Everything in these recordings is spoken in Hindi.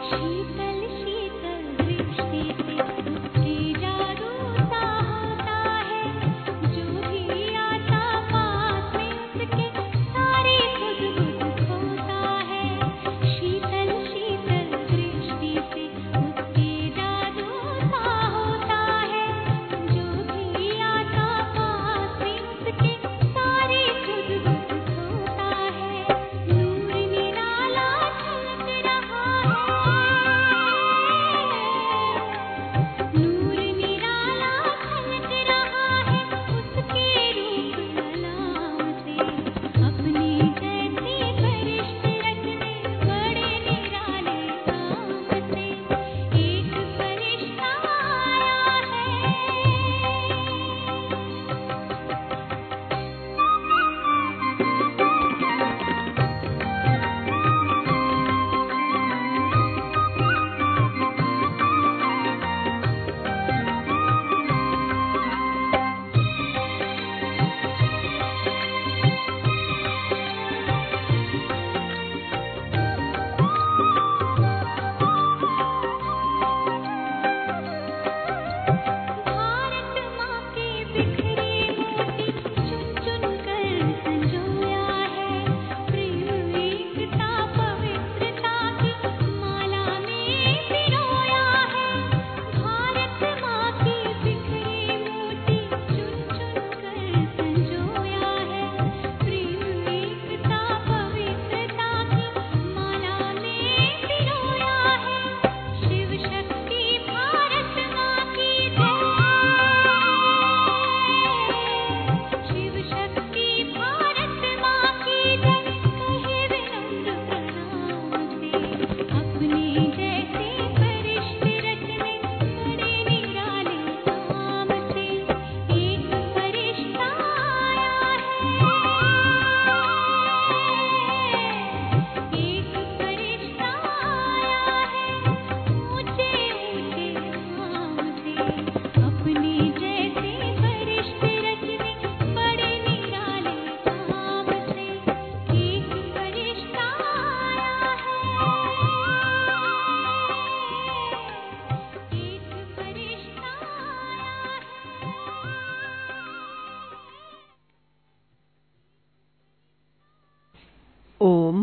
ओम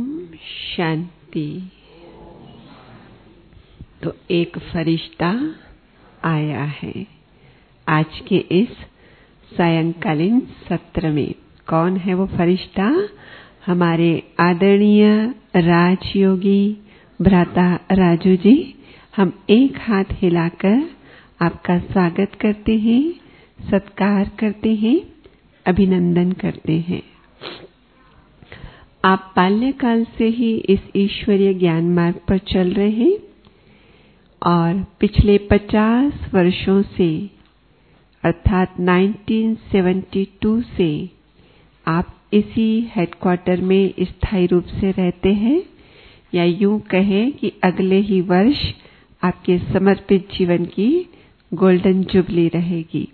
शांति। तो एक फरिश्ता आया है आज के इस सायंकालीन सत्र में। कौन है वो फरिश्ता? हमारे आदरणीय राजयोगी भ्राता राजू जी। हम एक हाथ हिलाकर आपका स्वागत करते हैं, सत्कार करते हैं, अभिनंदन करते हैं। आप बाल्यकाल से ही इस ईश्वरीय ज्ञान मार्ग पर चल रहे हैं और पिछले 50 वर्षों से अर्थात 1972 से आप इसी हेडक्वार्टर में स्थायी रूप से रहते हैं, या यूं कहें कि अगले ही वर्ष आपके समर्पित जीवन की गोल्डन जुबली रहेगी।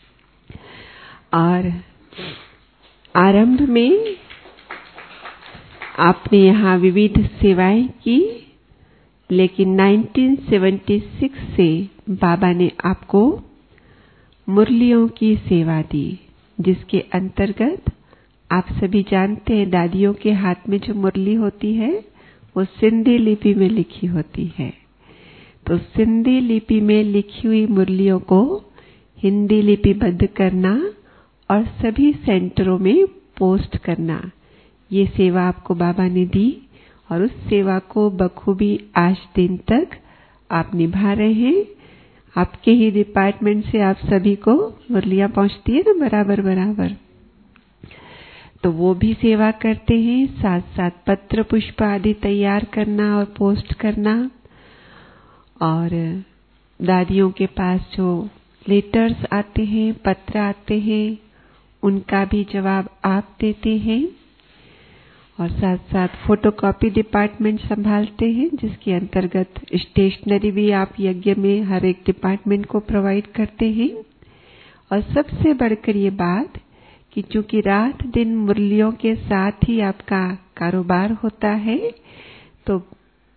और आरंभ में आपने यहाँ विविध सेवाएं की, लेकिन 1976 से बाबा ने आपको मुरलियों की सेवा दी, जिसके अंतर्गत आप सभी जानते हैं दादियों के हाथ में जो मुरली होती है वो सिंधी लिपि में लिखी होती है। तो सिंधी लिपि में लिखी हुई मुरलियों को हिंदी लिपिबद्ध करना और सभी सेंटरों में पोस्ट करना, ये सेवा आपको बाबा ने दी और उस सेवा को बखूबी आज दिन तक आप निभा रहे हैं। आपके ही डिपार्टमेंट से आप सभी को मुरलियां पहुंचती है ना बराबर बराबर, तो वो भी सेवा करते हैं। साथ साथ पत्र पुष्प आदि तैयार करना और पोस्ट करना, और दादियों के पास जो लेटर्स आते हैं, पत्र आते हैं, उनका भी जवाब आप देते हैं। और साथ साथ फोटोकॉपी डिपार्टमेंट संभालते हैं, जिसके अंतर्गत स्टेशनरी भी आप यज्ञ में हर एक डिपार्टमेंट को प्रोवाइड करते हैं। और सबसे बढ़कर ये बात कि चूंकि रात दिन मुरलियों के साथ ही आपका कारोबार होता है, तो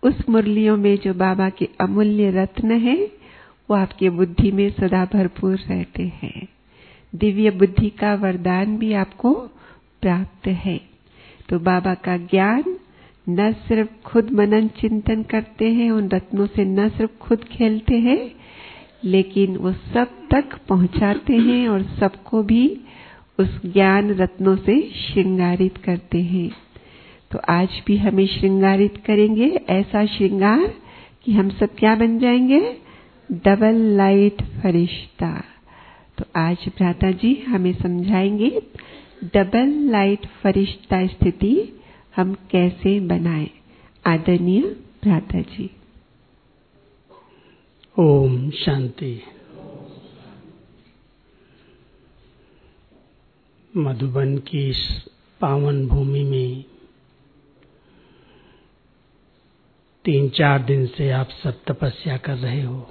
उस मुरलियों में जो बाबा के अमूल्य रत्न है वो आपके बुद्धि में सदा भरपूर रहते हैं। दिव्य बुद्धि का वरदान भी आपको प्राप्त है। तो बाबा का ज्ञान न सिर्फ खुद मनन चिंतन करते हैं, उन रत्नों से न सिर्फ खुद खेलते हैं, लेकिन वो सब तक पहुंचाते हैं और सबको भी उस ज्ञान रत्नों से श्रृंगारित करते हैं। तो आज भी हमें श्रृंगारित करेंगे, ऐसा श्रृंगार कि हम सब क्या बन जाएंगे? डबल लाइट फरिश्ता। तो आज भ्राता जी हमें समझाएंगे डबल लाइट फरिश्ता स्थिति हम कैसे बनाएं। आदरणीय भ्राता जी। ओम शांति। मधुबन की इस पावन भूमि में 3-4 दिन से आप सब तपस्या कर रहे हो।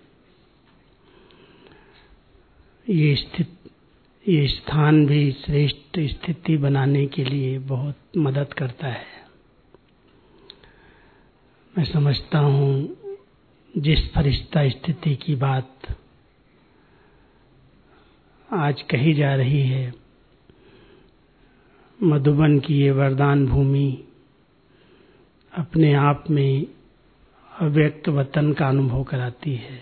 ये स्थान भी श्रेष्ठ स्थिति बनाने के लिए बहुत मदद करता है। मैं समझता हूँ जिस फरिश्ता स्थिति की बात आज कही जा रही है, मधुबन की ये वरदान भूमि अपने आप में अव्यक्त वतन का अनुभव कराती है।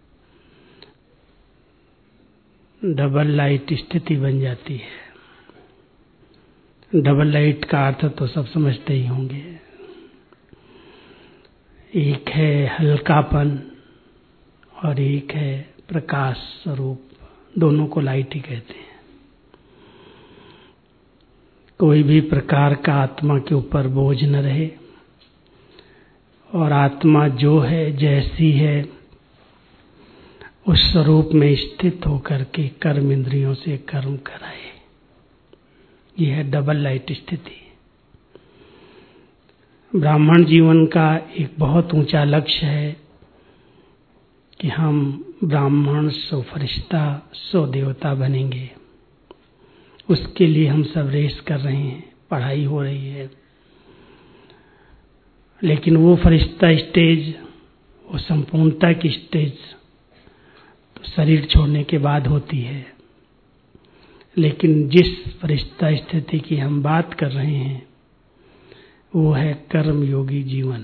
डबल लाइट स्थिति बन जाती है। डबल लाइट का अर्थ तो सब समझते ही होंगे। एक है हल्कापन और एक है प्रकाश स्वरूप, दोनों को लाइट ही कहते हैं। कोई भी प्रकार का आत्मा के ऊपर बोझ न रहे और आत्मा जो है जैसी है उस स्वरूप में स्थित होकर के कर्म इंद्रियों से कर्म कराए। यह है डबल लाइट स्थिति। ब्राह्मण जीवन का एक बहुत ऊंचा लक्ष्य है कि हम ब्राह्मण सो फरिश्ता सो देवता बनेंगे। उसके लिए हम सब रेस कर रहे हैं, पढ़ाई हो रही है। लेकिन वो फरिश्ता स्टेज, वो संपूर्णता की स्टेज तो शरीर छोड़ने के बाद होती है। लेकिन जिस फरिश्ता स्थिति की हम बात कर रहे हैं वो है कर्म योगी जीवन।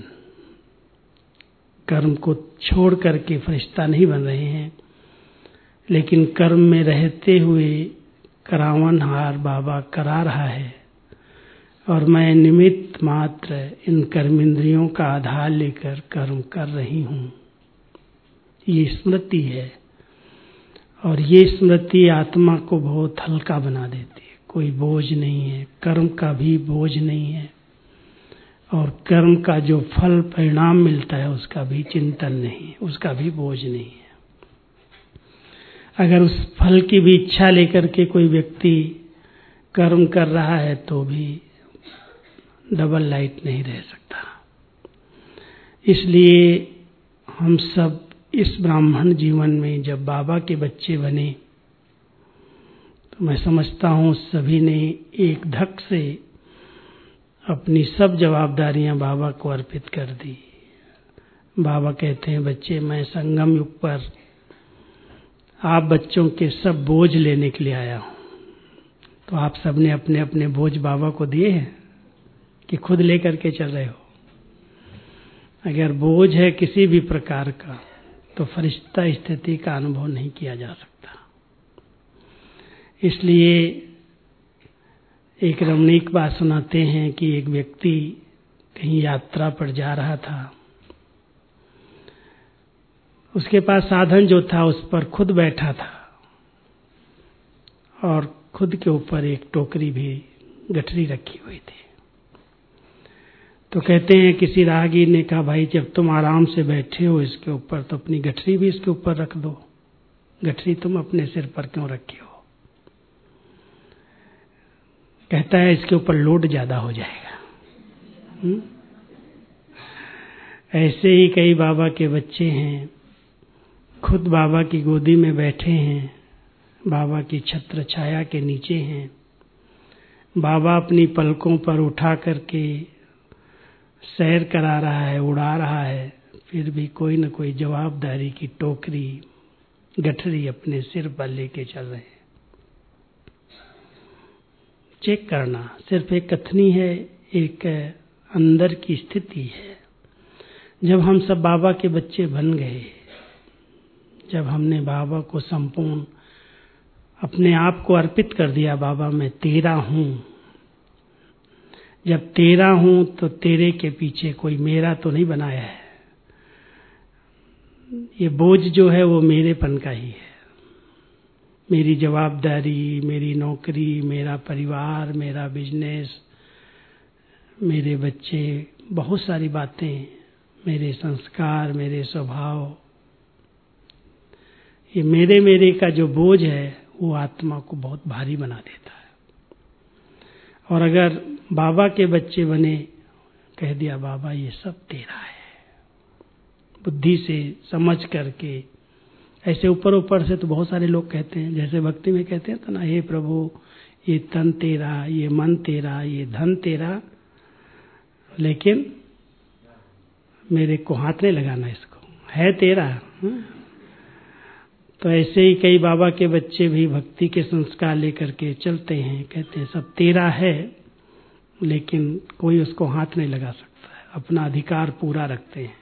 कर्म को छोड़ करके फरिश्ता नहीं बन रहे हैं, लेकिन कर्म में रहते हुए करावनहार बाबा करा रहा है और मैं निमित्त मात्र इन कर्मेंद्रियों का आधार लेकर कर्म कर रही हूँ। ये स्मृति है और ये स्मृति आत्मा को बहुत हल्का बना देती है। कोई बोझ नहीं है, कर्म का भी बोझ नहीं है और कर्म का जो फल परिणाम मिलता है उसका भी चिंतन नहीं है, उसका भी बोझ नहीं है। अगर उस फल की भी इच्छा लेकर के कोई व्यक्ति कर्म कर रहा है तो भी डबल लाइट नहीं रह सकता। इसलिए हम सब इस ब्राह्मण जीवन में जब बाबा के बच्चे बने तो मैं समझता हूँ सभी ने एक धक से अपनी सब जवाबदारियां बाबा को अर्पित कर दी। बाबा कहते हैं, बच्चे मैं संगम युग पर आप बच्चों के सब बोझ लेने के लिए आया हूं। तो आप सबने अपने अपने बोझ बाबा को दिए हैं कि खुद लेकर के चल रहे हो? अगर बोझ है किसी भी प्रकार का तो फरिश्ता स्थिति का अनुभव नहीं किया जा सकता। इसलिए एक रमणीक बात सुनाते हैं कि एक व्यक्ति कहीं यात्रा पर जा रहा था। उसके पास साधन जो था उस पर खुद बैठा था और खुद के ऊपर एक टोकरी भी गठरी रखी हुई थी। तो कहते हैं किसी राहगीर ने कहा, भाई जब तुम आराम से बैठे हो इसके ऊपर तो अपनी गठरी भी इसके ऊपर रख दो। गठरी तुम अपने सिर पर क्यों रखे हो? कहता है इसके ऊपर लोड ज्यादा हो जाएगा। ऐसे ही कई बाबा के बच्चे हैं, खुद बाबा की गोदी में बैठे हैं, बाबा की छत्र छाया के नीचे हैं। बाबा अपनी पलकों पर उठा करके सैर करा रहा है, उड़ा रहा है, फिर भी कोई न कोई जवाबदारी की टोकरी, गठरी अपने सिर पर लेके चल रहे हैं। चेक करना सिर्फ एक कथनी है, एक अंदर की स्थिति है। जब हम सब बाबा के बच्चे बन गए, जब हमने बाबा को संपूर्ण अपने आप को अर्पित कर दिया, बाबा मैं तेरा हूं, जब तेरा हूं तो तेरे के पीछे कोई मेरा तो नहीं बनाया है। ये बोझ जो है वो मेरेपन का ही है। मेरी जवाबदारी, मेरी नौकरी, मेरा परिवार, मेरा बिजनेस, मेरे बच्चे, बहुत सारी बातें, मेरे संस्कार, मेरे स्वभाव, ये मेरे का जो बोझ है वो आत्मा को बहुत भारी बना देता है। और अगर बाबा के बच्चे बने, कह दिया बाबा ये सब तेरा है, बुद्धि से समझ करके, ऐसे ऊपर ऊपर से तो बहुत सारे लोग कहते हैं, जैसे भक्ति में कहते हैं तो ना, हे प्रभु ये तन तेरा, ये मन तेरा, ये धन तेरा, लेकिन मेरे को हाथ नहीं लगाना, इसको है तेरा। तो ऐसे ही कई बाबा के बच्चे भी भक्ति के संस्कार लेकर के चलते हैं, कहते हैं सब तेरा है, लेकिन कोई उसको हाथ नहीं लगा सकता है, अपना अधिकार पूरा रखते हैं।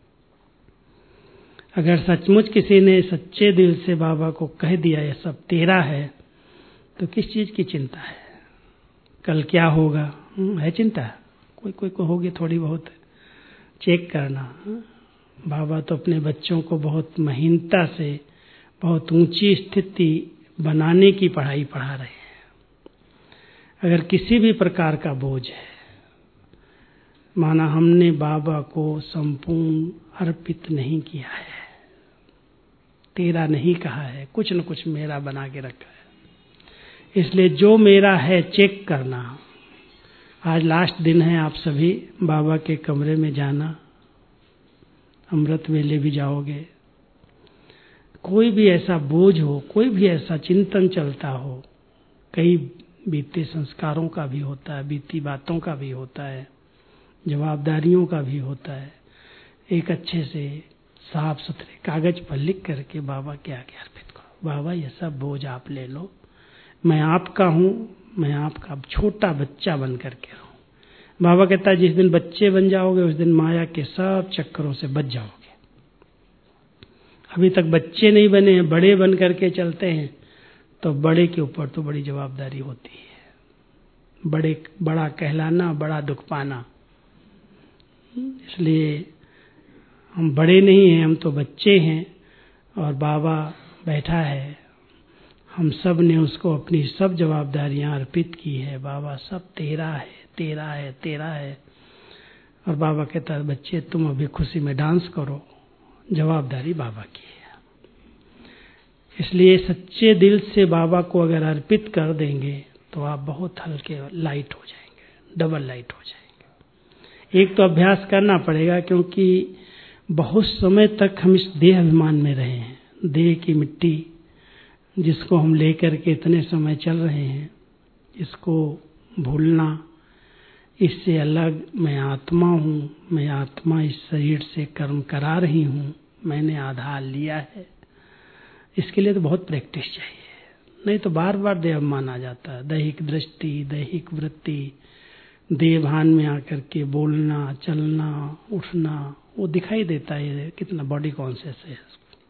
अगर सचमुच किसी ने सच्चे दिल से बाबा को कह दिया ये सब तेरा है, तो किस चीज की चिंता है, कल क्या होगा, है चिंता? कोई को होगी थोड़ी बहुत। चेक करना, बाबा तो अपने बच्चों को बहुत महीनता से बहुत ऊंची स्थिति बनाने की पढ़ाई पढ़ा रहे हैं। अगर किसी भी प्रकार का बोझ है, माना हमने बाबा को संपूर्ण अर्पित नहीं किया है, तेरा नहीं कहा है, कुछ न कुछ मेरा बना के रखा है, इसलिए जो मेरा है चेक करना। आज लास्ट दिन है, आप सभी बाबा के कमरे में जाना, अमृत वेले भी जाओगे। कोई भी ऐसा बोझ हो, कोई भी ऐसा चिंतन चलता हो, कई बीते संस्कारों का भी होता है, बीती बातों का भी होता है, जवाबदारियों का भी होता है, एक अच्छे से साफ सुथरे कागज पर लिख करके बाबा के आगे अर्पित करो। बाबा ये सब बोझ आप ले लो, मैं आपका हूं, मैं आपका छोटा बच्चा बन करके रहूं। बाबा कहता है जिस दिन बच्चे बन जाओगे उस दिन माया के सब चक्करों से बच जाओगे। अभी तक बच्चे नहीं बने हैं, बड़े बन करके चलते हैं, तो बड़े के ऊपर तो बड़ी जवाबदारी होती है, बड़ा कहलाना, बड़ा दुख पाना। इसलिए हम बड़े नहीं हैं, हम तो बच्चे हैं, और बाबा बैठा है, हम सब ने उसको अपनी सब जवाबदारियां अर्पित की है। बाबा सब तेरा है, तेरा है, तेरा है। और बाबा कहता है बच्चे तुम अभी खुशी में डांस करो, जवाबदारी बाबा की है। इसलिए सच्चे दिल से बाबा को अगर अर्पित कर देंगे तो आप बहुत हल्के लाइट हो जाएंगे, डबल लाइट हो जाएंगे। एक तो अभ्यास करना पड़ेगा, क्योंकि बहुत समय तक हम इस देह अभिमान में रहे हैं, देह की मिट्टी जिसको हम लेकर के इतने समय चल रहे हैं, इसको भूलना, इससे अलग मैं आत्मा हूँ, मैं आत्मा इस शरीर से कर्म करा रही हूँ, मैंने आधार लिया है। इसके लिए तो बहुत प्रैक्टिस चाहिए, नहीं तो बार बार देह अभिमान आ जाता है। दैहिक दृष्टि, दैहिक वृत्ति, देह भान में आकर के बोलना, चलना, उठना, वो दिखाई देता है कितना बॉडी कॉन्शियस है।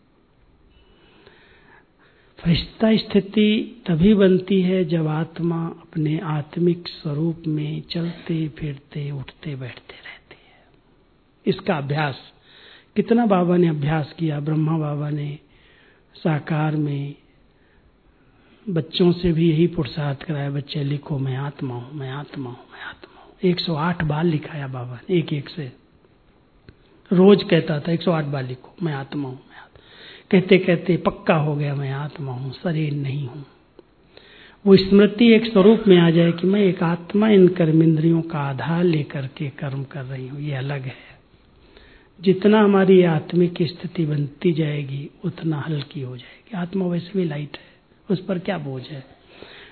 फरिश्ता स्थिति तभी बनती है जब आत्मा अपने आत्मिक स्वरूप में चलते फिरते उठते बैठते रहती है। इसका अभ्यास कितना बाबा ने अभ्यास किया। ब्रह्मा बाबा ने साकार में बच्चों से भी यही पुरुषार्थ कराया, बच्चे लिखो मैं आत्मा हूं, मैं आत्मा हूं, मैं आत्मा हूं। 108 बार लिखाया बाबा ने, एक एक से रोज कहता था 108 बार लिखो मैं आत्मा हूं, मैं आत्मा। कहते कहते पक्का हो गया मैं आत्मा हूं, शरीर नहीं हूं। वो स्मृति एक स्वरूप में आ जाए कि मैं एक आत्मा इन कर्मेंद्रियों का आधार लेकर के कर्म कर रही हूं, ये अलग है। जितना हमारी आत्मिक स्थिति बनती जाएगी उतना हल्की हो जाएगी। आत्मा वैसे भी लाइट है, उस पर क्या बोझ है।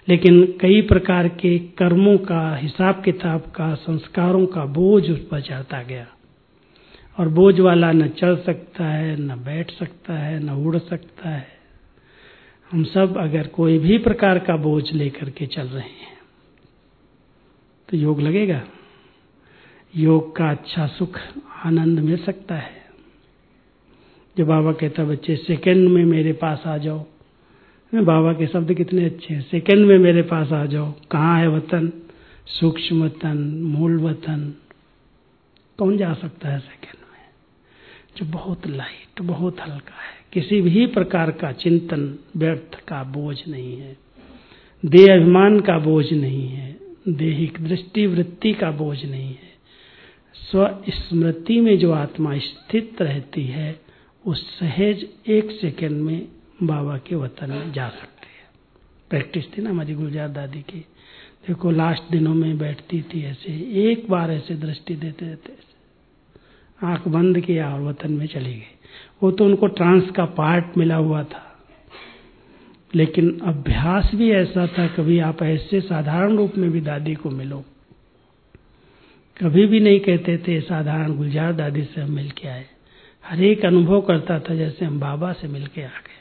लेकिन कई प्रकार के कर्मों का, हिसाब किताब का, संस्कारों का बोझ उस पर चढ़ता गया और बोझ वाला न चल सकता है, न बैठ सकता है, न उड़ सकता है। हम सब अगर कोई भी प्रकार का बोझ लेकर के चल रहे हैं तो योग लगेगा, योग का अच्छा सुख आनंद मिल सकता है। जो बाबा कहता बच्चे सेकंड में मेरे पास आ जाओ, बाबा के शब्द कितने अच्छे हैं, सेकंड में मेरे पास आ जाओ। कहाँ है वतन? सूक्ष्म वतन, मूल वतन। कौन जा सकता है सेकंड में? जो बहुत लाइट, बहुत हल्का है, किसी भी प्रकार का चिंतन व्यर्थ का बोझ नहीं है, देह अभिमान का बोझ नहीं है, देहिक दृष्टि वृत्ति का बोझ नहीं है। स्व स्मृति में जो आत्मा स्थित रहती है उस सहज एक सेकंड में बाबा के वतन में जा सकते हैं। प्रैक्टिस थी ना हमारी गुलजार दादी की, देखो लास्ट दिनों में बैठती थी ऐसे, एक बार ऐसे दृष्टि देते देते आंख बंद किया और वतन में चली गई। वो तो उनको ट्रांस का पार्ट मिला हुआ था, लेकिन अभ्यास भी ऐसा था। कभी आप ऐसे साधारण रूप में भी दादी को मिलो, कभी भी नहीं कहते थे साधारण गुलजार दादी से हम मिल के आए। हर एक अनुभव करता था जैसे हम बाबा से मिल के आ गए।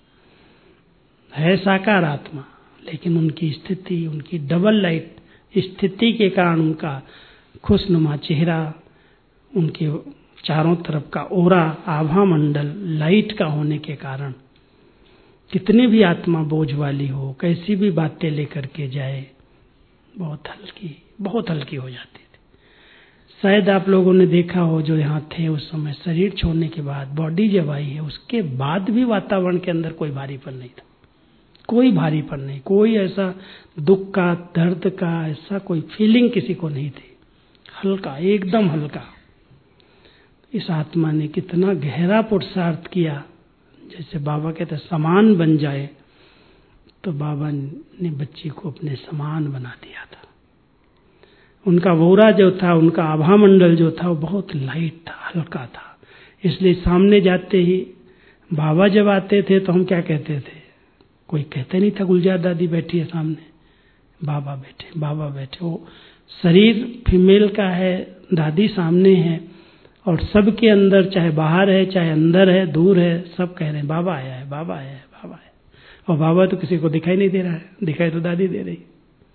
है साकार आत्मा, लेकिन उनकी स्थिति, उनकी डबल लाइट स्थिति के कारण उनका खुशनुमा चेहरा, उनके चारों तरफ का ओरा, आभा मंडल लाइट का होने के कारण कितनी भी आत्मा बोझ वाली हो, कैसी भी बातें लेकर के जाए, बहुत हल्की हो जाती थी। शायद आप लोगों ने देखा हो जो यहाँ थे उस समय, शरीर छोड़ने के बाद बॉडी जब आई है उसके बाद भी वातावरण के अंदर कोई भारीपन नहीं था, कोई भारीपन नहीं, कोई ऐसा दुख का, दर्द का ऐसा कोई फीलिंग किसी को नहीं थी। हल्का, एकदम हल्का। इस आत्मा ने कितना गहरा पुरुषार्थ किया, जैसे बाबा कहते समान बन जाए, तो बाबा ने बच्ची को अपने समान बना दिया था। उनका वोरा जो था, उनका आभा मंडल जो था वो बहुत लाइट था, हल्का था। इसलिए सामने जाते ही बाबा जब आते थे तो हम क्या कहते थे? कोई कहते नहीं था गुलजार दादी बैठी है सामने, बाबा बैठे, बाबा बैठे। वो शरीर फीमेल का है, दादी सामने है और सबके अंदर, चाहे बाहर है चाहे अंदर है, दूर है, सब कह रहे हैं बाबा आया है, बाबा आया है, बाबा आया है। और बाबा तो किसी को दिखाई नहीं दे रहा है, दिखाई तो दादी दे रही।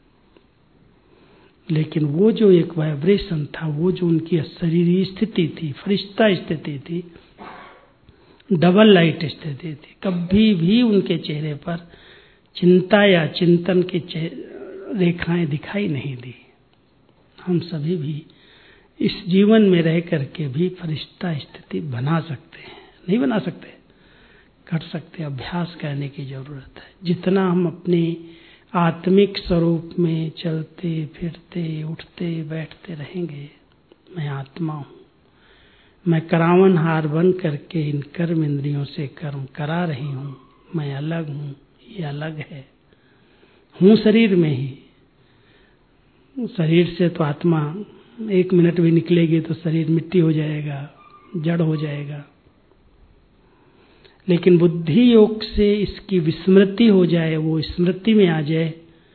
लेकिन वो जो एक वाइब्रेशन था, वो जो उनकी शरीरी स्थिति थी, फरिश्ता स्थिति थी, डबल लाइट स्थिति थी, कभी भी उनके चेहरे पर चिंता या चिंतन की रेखाएं दिखाई नहीं दी। हम सभी भी इस जीवन में रह करके भी फरिश्ता स्थिति बना सकते हैं, नहीं बना सकते, कर सकते। अभ्यास करने की जरूरत है। जितना हम अपने आत्मिक स्वरूप में चलते फिरते उठते बैठते रहेंगे, मैं आत्मा हूँ, मैं करावन हार बन करके इन कर्म इंद्रियों से कर्म करा रही हूँ, मैं अलग हूँ, ये अलग है, हूँ शरीर में ही। शरीर से तो आत्मा 1 मिनट भी निकलेगी तो शरीर मिट्टी हो जाएगा, जड़ हो जाएगा। लेकिन बुद्धि योग से इसकी विस्मृति हो जाए, वो स्मृति में आ जाए,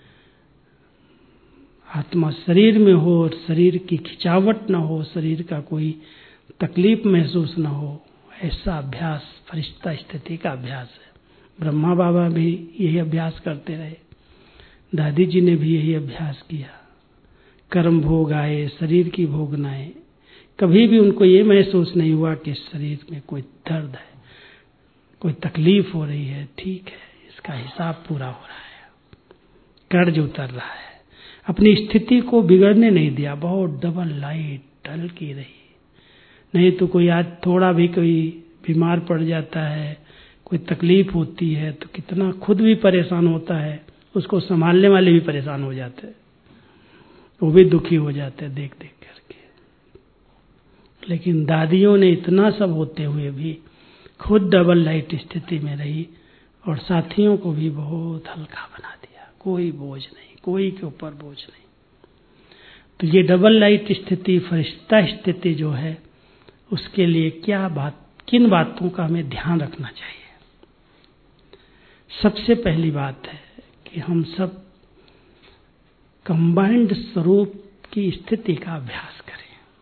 आत्मा शरीर में हो और शरीर की खिंचावट न हो, शरीर का कोई तकलीफ महसूस न हो, ऐसा अभ्यास फरिश्ता स्थिति का अभ्यास है। ब्रह्मा बाबा भी यही अभ्यास करते रहे, दादी जी ने भी यही अभ्यास किया। कर्म भोग आए, शरीर की भोगनाएं, कभी भी उनको ये महसूस नहीं हुआ कि शरीर में कोई दर्द है, कोई तकलीफ हो रही है। ठीक है, इसका हिसाब पूरा हो रहा है, कर्ज उतर रहा है। अपनी स्थिति को बिगड़ने नहीं दिया, बहुत डबल लाइट हल्की रही। नहीं तो कोई आज थोड़ा भी कोई बीमार पड़ जाता है, कोई तकलीफ होती है तो कितना खुद भी परेशान होता है, उसको संभालने वाले भी परेशान हो जाते हैं, वो भी दुखी हो जाते हैं देख देख करके। लेकिन दादियों ने इतना सब होते हुए भी खुद डबल लाइट स्थिति में रही और साथियों को भी बहुत हल्का बना दिया, कोई बोझ नहीं, कोई के ऊपर बोझ नहीं। तो ये डबल लाइट स्थिति, फरिश्ता स्थिति जो है, उसके लिए किन बातों का हमें ध्यान रखना चाहिए? सबसे पहली बात है कि हम सब कंबाइंड स्वरूप की स्थिति का अभ्यास करें।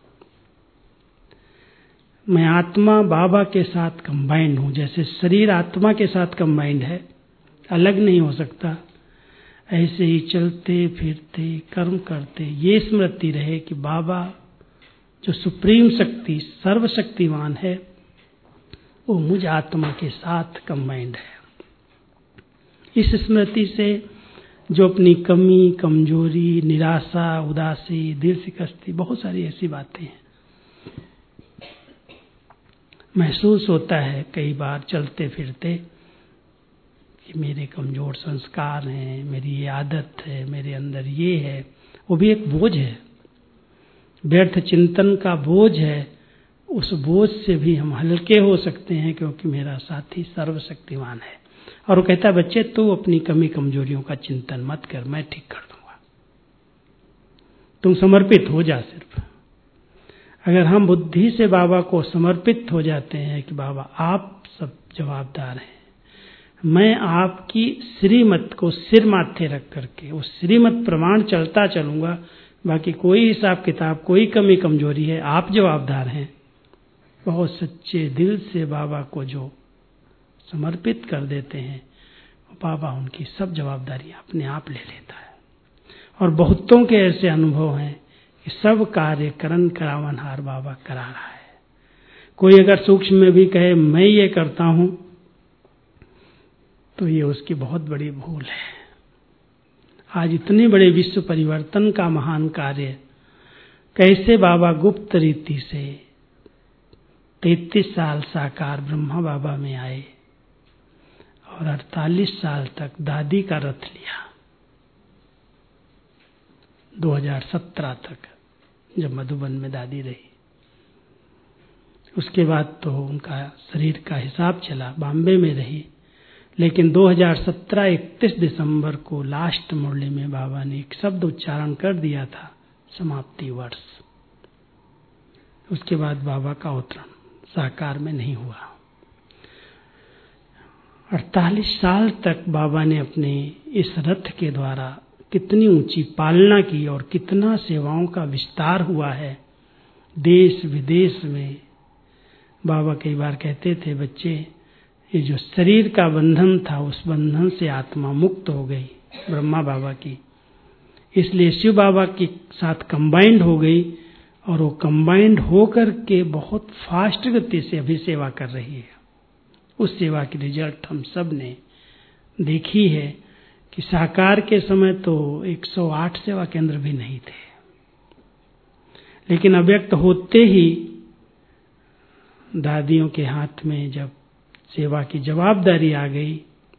मैं आत्मा बाबा के साथ कंबाइंड हूं, जैसे शरीर आत्मा के साथ कंबाइंड है, अलग नहीं हो सकता, ऐसे ही चलते फिरते कर्म करते ये स्मृति रहे कि बाबा जो सुप्रीम शक्ति सर्वशक्तिमान है वो मुझ आत्मा के साथ कंबाइंड है। इस स्मृति से जो अपनी कमी, कमजोरी, निराशा, उदासी, दिल शिकस्ती, बहुत सारी ऐसी बातें हैं महसूस होता है कई बार चलते फिरते कि मेरे कमजोर संस्कार हैं, मेरी ये आदत है, मेरे अंदर ये है, वो भी एक बोझ है, व्यर्थ चिंतन का बोझ है। उस बोझ से भी हम हल्के हो सकते हैं क्योंकि मेरा साथी सर्वशक्तिमान है। और वो कहता है बच्चे तू अपनी कमी कमजोरियों का चिंतन मत कर, मैं ठीक कर दूंगा, तुम समर्पित हो जा। सिर्फ अगर हम बुद्धि से बाबा को समर्पित हो जाते हैं कि बाबा आप सब जवाबदार हैं, मैं आपकी श्रीमत को सिर माथे रख करके उस श्रीमत प्रमाण चलता चलूंगा, बाकी कोई हिसाब किताब, कोई कमी कमजोरी है आप जवाबदार हैं। बहुत सच्चे दिल से बाबा को जो समर्पित कर देते हैं, बाबा उनकी सब जवाबदारियां अपने आप ले लेता है। और बहुतों के ऐसे अनुभव हैं कि सब कार्य करन करावनहार बाबा करा रहा है। कोई अगर सूक्ष्म में भी कहे मैं ये करता हूं तो ये उसकी बहुत बड़ी भूल है। आज इतने बड़े विश्व परिवर्तन का महान कार्य कैसे बाबा गुप्त रीति से 33 साल साकार ब्रह्मा बाबा में आए और 48 साल तक दादी का रथ लिया, 2017 तक जब मधुबन में दादी रही। उसके बाद तो उनका शरीर का हिसाब चला, बॉम्बे में रही, लेकिन 2017 31 दिसंबर को लास्ट मुरली में बाबा ने एक शब्द उच्चारण कर दिया था, समाप्ति वर्ष। उसके बाद बाबा का अवतरण साकार में नहीं हुआ। 48 साल तक बाबा ने अपने इस रथ के द्वारा कितनी ऊंची पालना की और कितना सेवाओं का विस्तार हुआ है देश विदेश में। बाबा कई बार कहते थे बच्चे ये जो शरीर का बंधन था उस बंधन से आत्मा मुक्त हो गई ब्रह्मा बाबा की, इसलिए शिव बाबा के साथ कंबाइंड हो गई और वो कंबाइंड होकर के बहुत फास्ट गति से अभी सेवा कर रही है। उस सेवा की रिजल्ट हम सब ने देखी है कि साकार के समय तो 108 सेवा केंद्र भी नहीं थे, लेकिन अव्यक्त होते ही दादियों के हाथ में जब सेवा की जवाबदारी आ गई,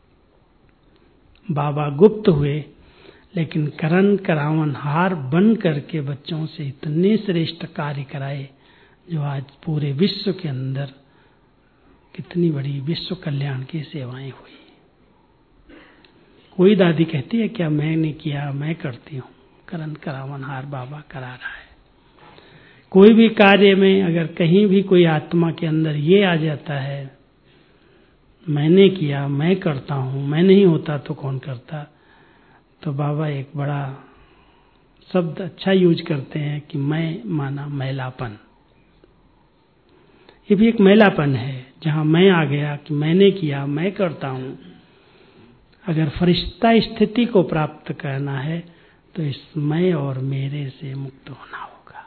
बाबा गुप्त हुए लेकिन करन करावनहार बन करके बच्चों से इतने श्रेष्ठ कार्य कराए जो आज पूरे विश्व के अंदर कितनी बड़ी विश्व कल्याण की सेवाएं हुई। कोई दादी कहती है क्या मैंने किया, मैं करती हूँ, करन करावनहार बाबा करा रहा है। कोई भी कार्य में अगर कहीं भी कोई आत्मा के अंदर ये आ जाता है मैंने किया, मैं करता हूँ, मैं नहीं होता तो कौन करता, तो बाबा एक बड़ा शब्द अच्छा यूज करते हैं कि मैं माना मैलापन। ये भी एक मैलापन है जहां मैं आ गया कि मैंने किया, मैं करता हूं। अगर फरिश्ता स्थिति को प्राप्त करना है तो इस मैं और मेरे से मुक्त होना होगा।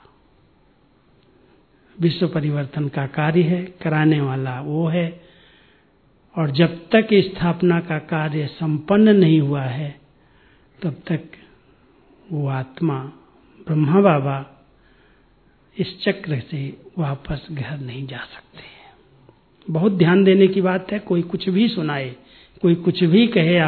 विश्व परिवर्तन का कार्य है, कराने वाला वो है, और जब तक स्थापना का कार्य संपन्न नहीं हुआ है तब तक वो आत्मा ब्रह्मा बाबा इस चक्र से वापस घर नहीं जा सकते। बहुत ध्यान देने की बात है। कोई कुछ भी सुनाए, कोई कुछ भी कहे,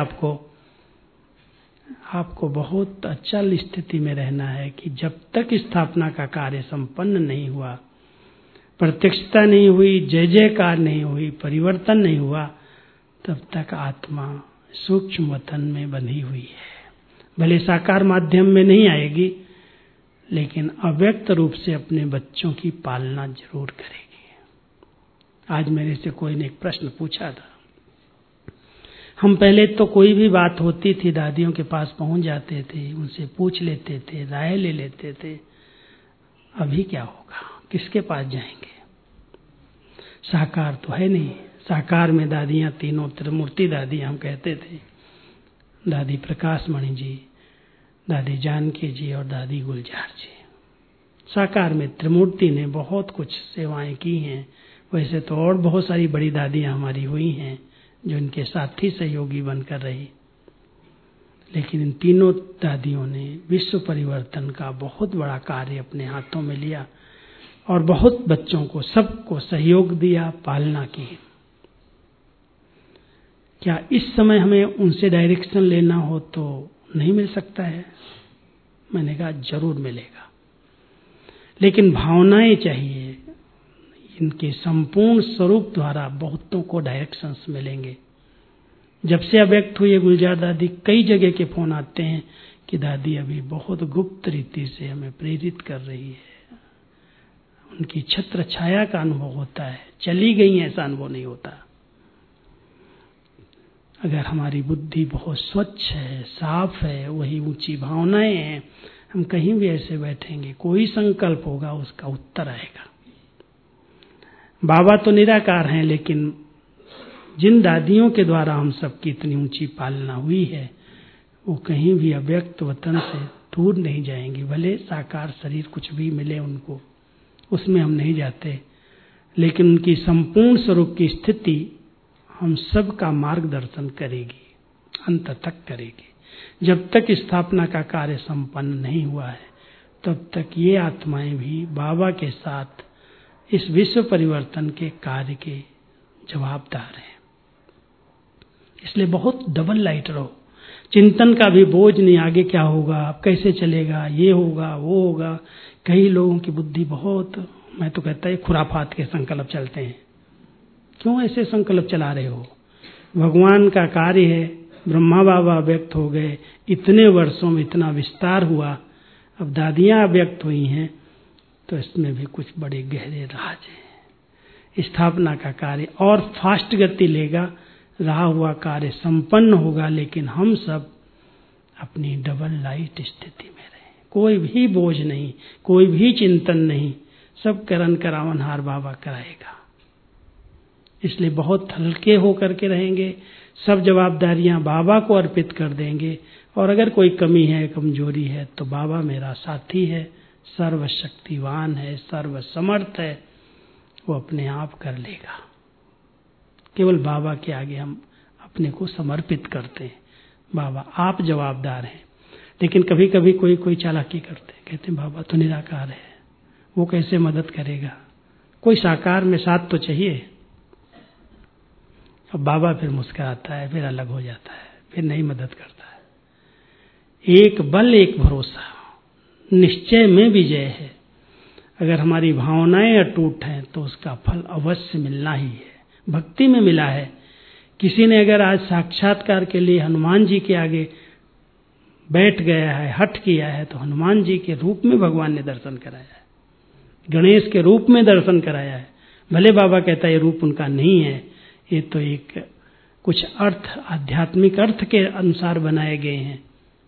आपको बहुत अचल स्थिति में रहना है कि जब तक स्थापना का कार्य संपन्न नहीं हुआ, प्रत्यक्षता नहीं हुई, जय जयकार नहीं हुई, परिवर्तन नहीं हुआ, तब तक आत्मा सूक्ष्म वतन में बंधी हुई है। भले साकार माध्यम में नहीं आएगी लेकिन अव्यक्त रूप से अपने बच्चों की पालना जरूर करेगी। आज मेरे से कोई ने एक प्रश्न पूछा था, हम पहले तो कोई भी बात होती थी दादियों के पास पहुंच जाते थे, उनसे पूछ लेते थे, राय ले लेते थे। अभी क्या होगा, किसके पास जाएंगे? साकार तो है नहीं। साकार में दादियां तीनों त्रिमूर्ति दादियां हम कहते थे, दादी प्रकाशमणि जी, दादी जानकी जी और दादी गुलजार जी। साकार में त्रिमूर्ति ने बहुत कुछ सेवाएं की हैं। वैसे तो और बहुत सारी बड़ी दादियां हमारी हुई हैं जो इनके साथी सहयोगी बनकर रही, लेकिन इन तीनों दादियों ने विश्व परिवर्तन का बहुत बड़ा कार्य अपने हाथों में लिया और बहुत बच्चों को, सबको सहयोग दिया, पालना की। क्या इस समय हमें उनसे डायरेक्शन लेना हो तो नहीं मिल सकता है? मैंने कहा जरूर मिलेगा, लेकिन भावनाएं चाहिए। इनके संपूर्ण स्वरूप द्वारा बहुतों को डायरेक्शंस मिलेंगे। जब से अव्यक्त हुई है गुलजार दादी, कई जगह के फोन आते हैं कि दादी अभी बहुत गुप्त रीति से हमें प्रेरित कर रही है। उनकी छत्र छाया का अनुभव होता है, चली गई ऐसा अनुभव नहीं होता। अगर हमारी बुद्धि बहुत स्वच्छ है, साफ है, वही ऊंची भावनाएं हैं, हम कहीं भी ऐसे बैठेंगे, कोई संकल्प होगा उसका उत्तर आएगा। बाबा तो निराकार हैं, लेकिन जिन दादियों के द्वारा हम सबकी इतनी ऊंची पालना हुई है, वो कहीं भी अव्यक्त वतन से दूर नहीं जाएंगी। भले साकार शरीर कुछ भी मिले उनको, उसमें हम नहीं जाते, लेकिन उनकी संपूर्ण स्वरूप की स्थिति हम सब का मार्गदर्शन करेगी, अंत तक करेगी। जब तक स्थापना का कार्य संपन्न नहीं हुआ है, तब तक ये आत्माएं भी बाबा के साथ इस विश्व परिवर्तन के कार्य के जवाबदार हैं। इसलिए बहुत डबल लाइट रहो। चिंतन का भी बोझ नहीं, आगे क्या होगा, अब कैसे चलेगा, ये होगा वो होगा। कई लोगों की बुद्धि बहुत, मैं तो कहता है खुराफात के संकल्प चलते हैं। क्यों ऐसे संकल्प चला रहे हो? भगवान का कार्य है, ब्रह्मा बाबा व्यक्त हो गए, इतने वर्षों में इतना विस्तार हुआ, अब दादियां व्यक्त हुई हैं, तो इसमें भी कुछ बड़े गहरे राज हैं। स्थापना का कार्य और फास्ट गति लेगा, रहा हुआ कार्य संपन्न होगा, लेकिन हम सब अपनी डबल लाइट स्थिति में रहें। कोई भी बोझ नहीं, कोई भी चिंतन नहीं, सब करन करावनहार बाबा कराएगा। इसलिए बहुत हल्के होकर के रहेंगे, सब जवाबदारियां बाबा को अर्पित कर देंगे, और अगर कोई कमी है, कमजोरी है, तो बाबा मेरा साथी है, सर्वशक्तिवान है, सर्वसमर्थ है, वो अपने आप कर लेगा। केवल बाबा के आगे हम अपने को समर्पित करते हैं। बाबा आप जवाबदार हैं। लेकिन कभी कभी कोई चालाकी करते हैं, कहते हैं बाबा तो निराकार है, वो कैसे मदद करेगा? कोई साकार में साथ तो चाहिए। अब बाबा फिर मुस्कुराता है, फिर अलग हो जाता है, फिर नहीं मदद करता है। एक बल एक भरोसा, निश्चय में विजय है। अगर हमारी भावनाएं अटूट हैं तो उसका फल अवश्य मिलना ही है। भक्ति में मिला है। किसी ने अगर आज साक्षात्कार के लिए हनुमान जी के आगे बैठ गया है, हठ किया है, तो हनुमान जी के रूप में भगवान ने दर्शन कराया है, गणेश के रूप में दर्शन कराया है। भले बाबा कहता है ये रूप उनका नहीं है, ये तो एक कुछ अर्थ, आध्यात्मिक अर्थ के अनुसार बनाए गए हैं,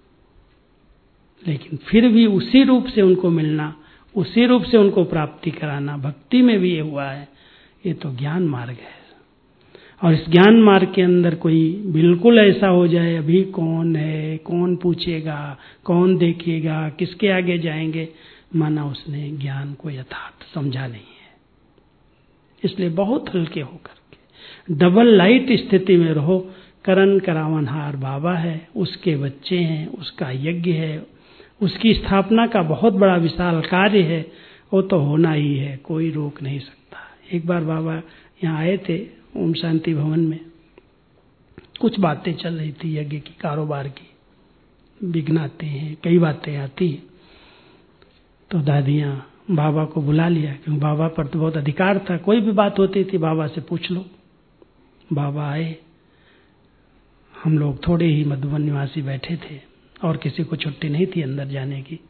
लेकिन फिर भी उसी रूप से उनको मिलना, उसी रूप से उनको प्राप्ति कराना, भक्ति में भी ये हुआ है। ये तो ज्ञान मार्ग है। और इस ज्ञान मार्ग के अंदर कोई बिल्कुल ऐसा हो जाए, अभी कौन है, कौन पूछेगा, कौन देखेगा, किसके आगे जाएंगे, माना उसने ज्ञान को यथार्थ समझा नहीं है। इसलिए बहुत हल्के होकर के डबल लाइट स्थिति में रहो। करन करावनहार बाबा है, उसके बच्चे हैं, उसका यज्ञ है, उसकी स्थापना का बहुत बड़ा विशाल कार्य है, वो तो होना ही है, कोई रोक नहीं सकता। एक बार बाबा यहाँ आए थे ओम शांति भवन में, कुछ बातें चल रही थी यज्ञ की, कारोबार की, विघ्न आते हैं, कई बातें आती हैं। तो दादियां बाबा को बुला लिया, क्योंकि बाबा पर तो बहुत अधिकार था, कोई भी बात होती थी बाबा से पूछ लो। बाबा आए, हम लोग थोड़े ही मधुबन निवासी बैठे थे और किसी को छुट्टी नहीं थी अंदर जाने की।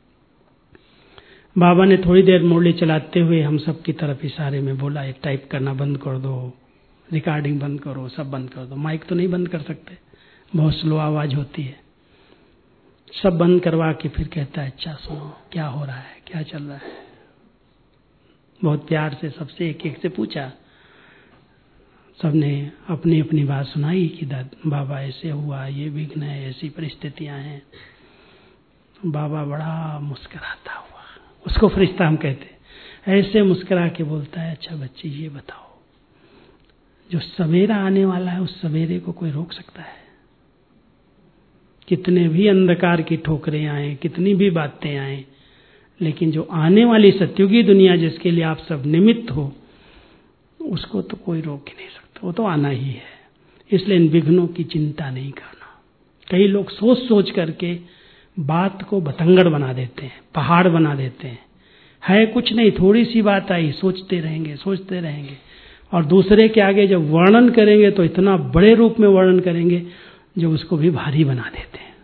बाबा ने थोड़ी देर मुरली चलाते हुए हम सब की तरफ इशारे में बोला, ये टाइप करना बंद कर दो, रिकॉर्डिंग बंद करो, सब बंद कर दो। माइक तो नहीं बंद कर सकते, बहुत स्लो आवाज होती है। सब बंद करवा के फिर कहता है अच्छा सुनो क्या हो रहा है, क्या चल रहा है। बहुत प्यार से सबसे एक एक से पूछा। सबने अपनी अपनी बात सुनाई कि बाबा ऐसे हुआ, ये विघ्न है, ऐसी परिस्थितियां हैं। बाबा बड़ा मुस्कुराता हुआ, उसको फरिश्ता हम कहते, ऐसे मुस्कुरा के बोलता है अच्छा बच्चे ये बताओ, जो सवेरा आने वाला है उस सवेरे को कोई रोक सकता है? कितने भी अंधकार की ठोकरें आए, कितनी भी बातें आए, लेकिन जो आने वाली सत्युगी दुनिया जिसके लिए आप सब निमित्त हो, उसको तो कोई रोक ही नहीं सकता, वो तो आना ही है। इसलिए इन विघ्नों की चिंता नहीं करना। कई लोग सोच सोच करके बात को बतंगड़ बना देते हैं, पहाड़ बना देते हैं। है कुछ नहीं, थोड़ी सी बात आई, सोचते रहेंगे और दूसरे के आगे जब वर्णन करेंगे तो इतना बड़े रूप में वर्णन करेंगे जो उसको भी भारी बना देते हैं।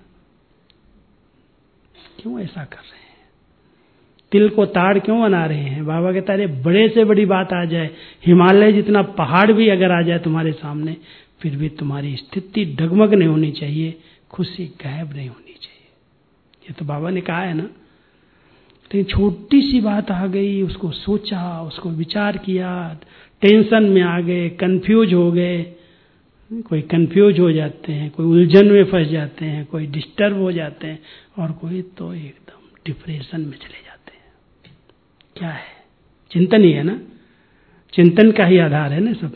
क्यों ऐसा कर रहे हैं? तिल को ताड़ क्यों बना रहे हैं? बाबा कहता है बड़े से बड़ी बात आ जाए, हिमालय जितना पहाड़ भी अगर आ जाए तुम्हारे सामने, फिर भी तुम्हारी स्थिति डगमग नहीं होनी चाहिए, खुशी गायब नहीं होनी चाहिए। ये तो बाबा ने कहा है ना। तो छोटी सी बात आ गई, उसको सोचा, उसको विचार किया, टेंशन में आ गए, कंफ्यूज हो गए। कोई कंफ्यूज हो जाते हैं, कोई उलझन में फंस जाते हैं, कोई डिस्टर्ब हो जाते हैं और कोई तो एकदम डिप्रेशन में चले जाते हैं। क्या है? चिंतन ही है ना, चिंतन का ही आधार है ना सब।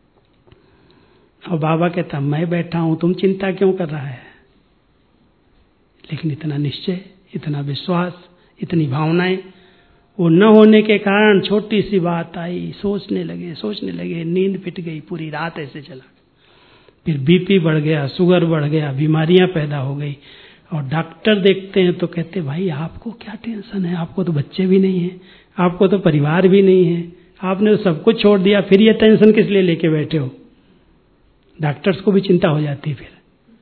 और बाबा कहता मैं बैठा हूं, तुम चिंता क्यों कर रहा है? लेकिन इतना निश्चय, इतना विश्वास, इतनी भावनाएं, वो न होने के कारण छोटी सी बात आई, सोचने लगे, नींद पिट गई, पूरी रात ऐसे चला। फिर बीपी बढ़ गया, शुगर बढ़ गया, बीमारियां पैदा हो गई। और डॉक्टर देखते हैं तो कहते भाई आपको क्या टेंशन है, आपको तो बच्चे भी नहीं है, आपको तो परिवार भी नहीं है, आपने तो सब कुछ छोड़ दिया, फिर ये टेंशन किस लिए लेके बैठे हो? डॉक्टर्स को भी चिंता हो जाती। फिर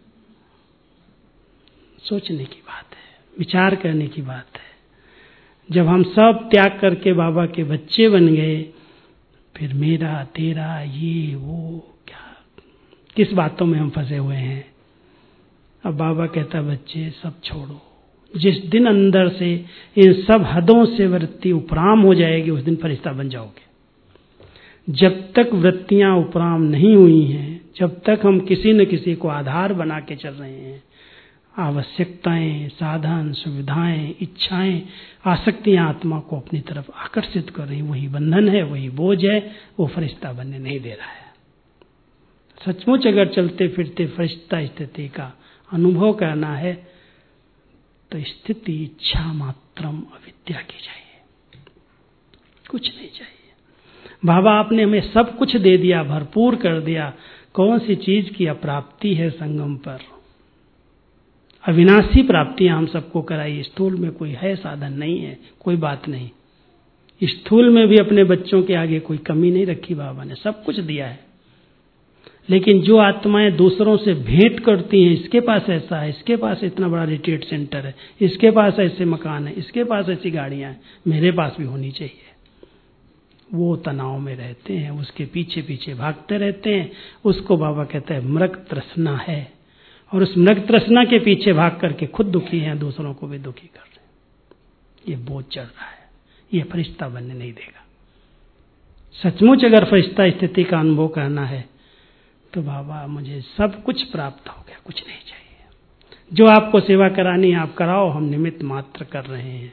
सोचने की बात है, विचार करने की बात है। जब हम सब त्याग करके बाबा के बच्चे बन गए, फिर मेरा तेरा ये वो क्या, किस बातों में हम फंसे हुए हैं? अब बाबा कहता बच्चे सब छोड़ो। जिस दिन अंदर से इन सब हदों से वृत्ति उपराम हो जाएगी, उस दिन फरिश्ता बन जाओगे। जब तक वृत्तियां उपराम नहीं हुई हैं, जब तक हम किसी न किसी को आधार बना के चल रहे हैं, आवश्यकताएं, साधन, सुविधाएं, इच्छाएं, आसक्तियां आत्मा को अपनी तरफ आकर्षित कर रही, वही बंधन है, वही बोझ है, वो फरिश्ता बनने नहीं दे रहा है। सचमुच अगर चलते फिरते फरिश्ता स्थिति का अनुभव करना है तो स्थिति इच्छा मात्रम अविद्या की चाहिए, कुछ नहीं चाहिए। बाबा आपने हमें सब कुछ दे दिया, भरपूर कर दिया, कौन सी चीज की अप्राप्ति है संगम पर? अविनाशी प्राप्तियां हम सबको कराई। स्थूल में कोई है साधन नहीं है, कोई बात नहीं। स्थूल में भी अपने बच्चों के आगे कोई कमी नहीं रखी बाबा ने, सब कुछ दिया है। लेकिन जो आत्माएं दूसरों से भेंट करती हैं, इसके पास ऐसा है, इसके पास इतना बड़ा रिट्रीट सेंटर है, इसके पास ऐसे मकान है, इसके पास ऐसी गाड़ियां हैं, मेरे पास भी होनी चाहिए, वो तनाव में रहते हैं, उसके पीछे पीछे भागते रहते हैं। उसको बाबा कहते हैं मृग तृष्णा है। और उस मृग तृष्णा के पीछे भाग करके खुद दुखी हैं, दूसरों को भी दुखी कर रहे हैं। ये बोझ चढ़ रहा है, ये फरिश्ता बनने नहीं देगा। सचमुच अगर फरिश्ता स्थिति का अनुभव करना है तो बाबा मुझे सब कुछ प्राप्त हो गया, कुछ नहीं चाहिए। जो आपको सेवा करानी है आप कराओ, हम निमित्त मात्र कर रहे हैं।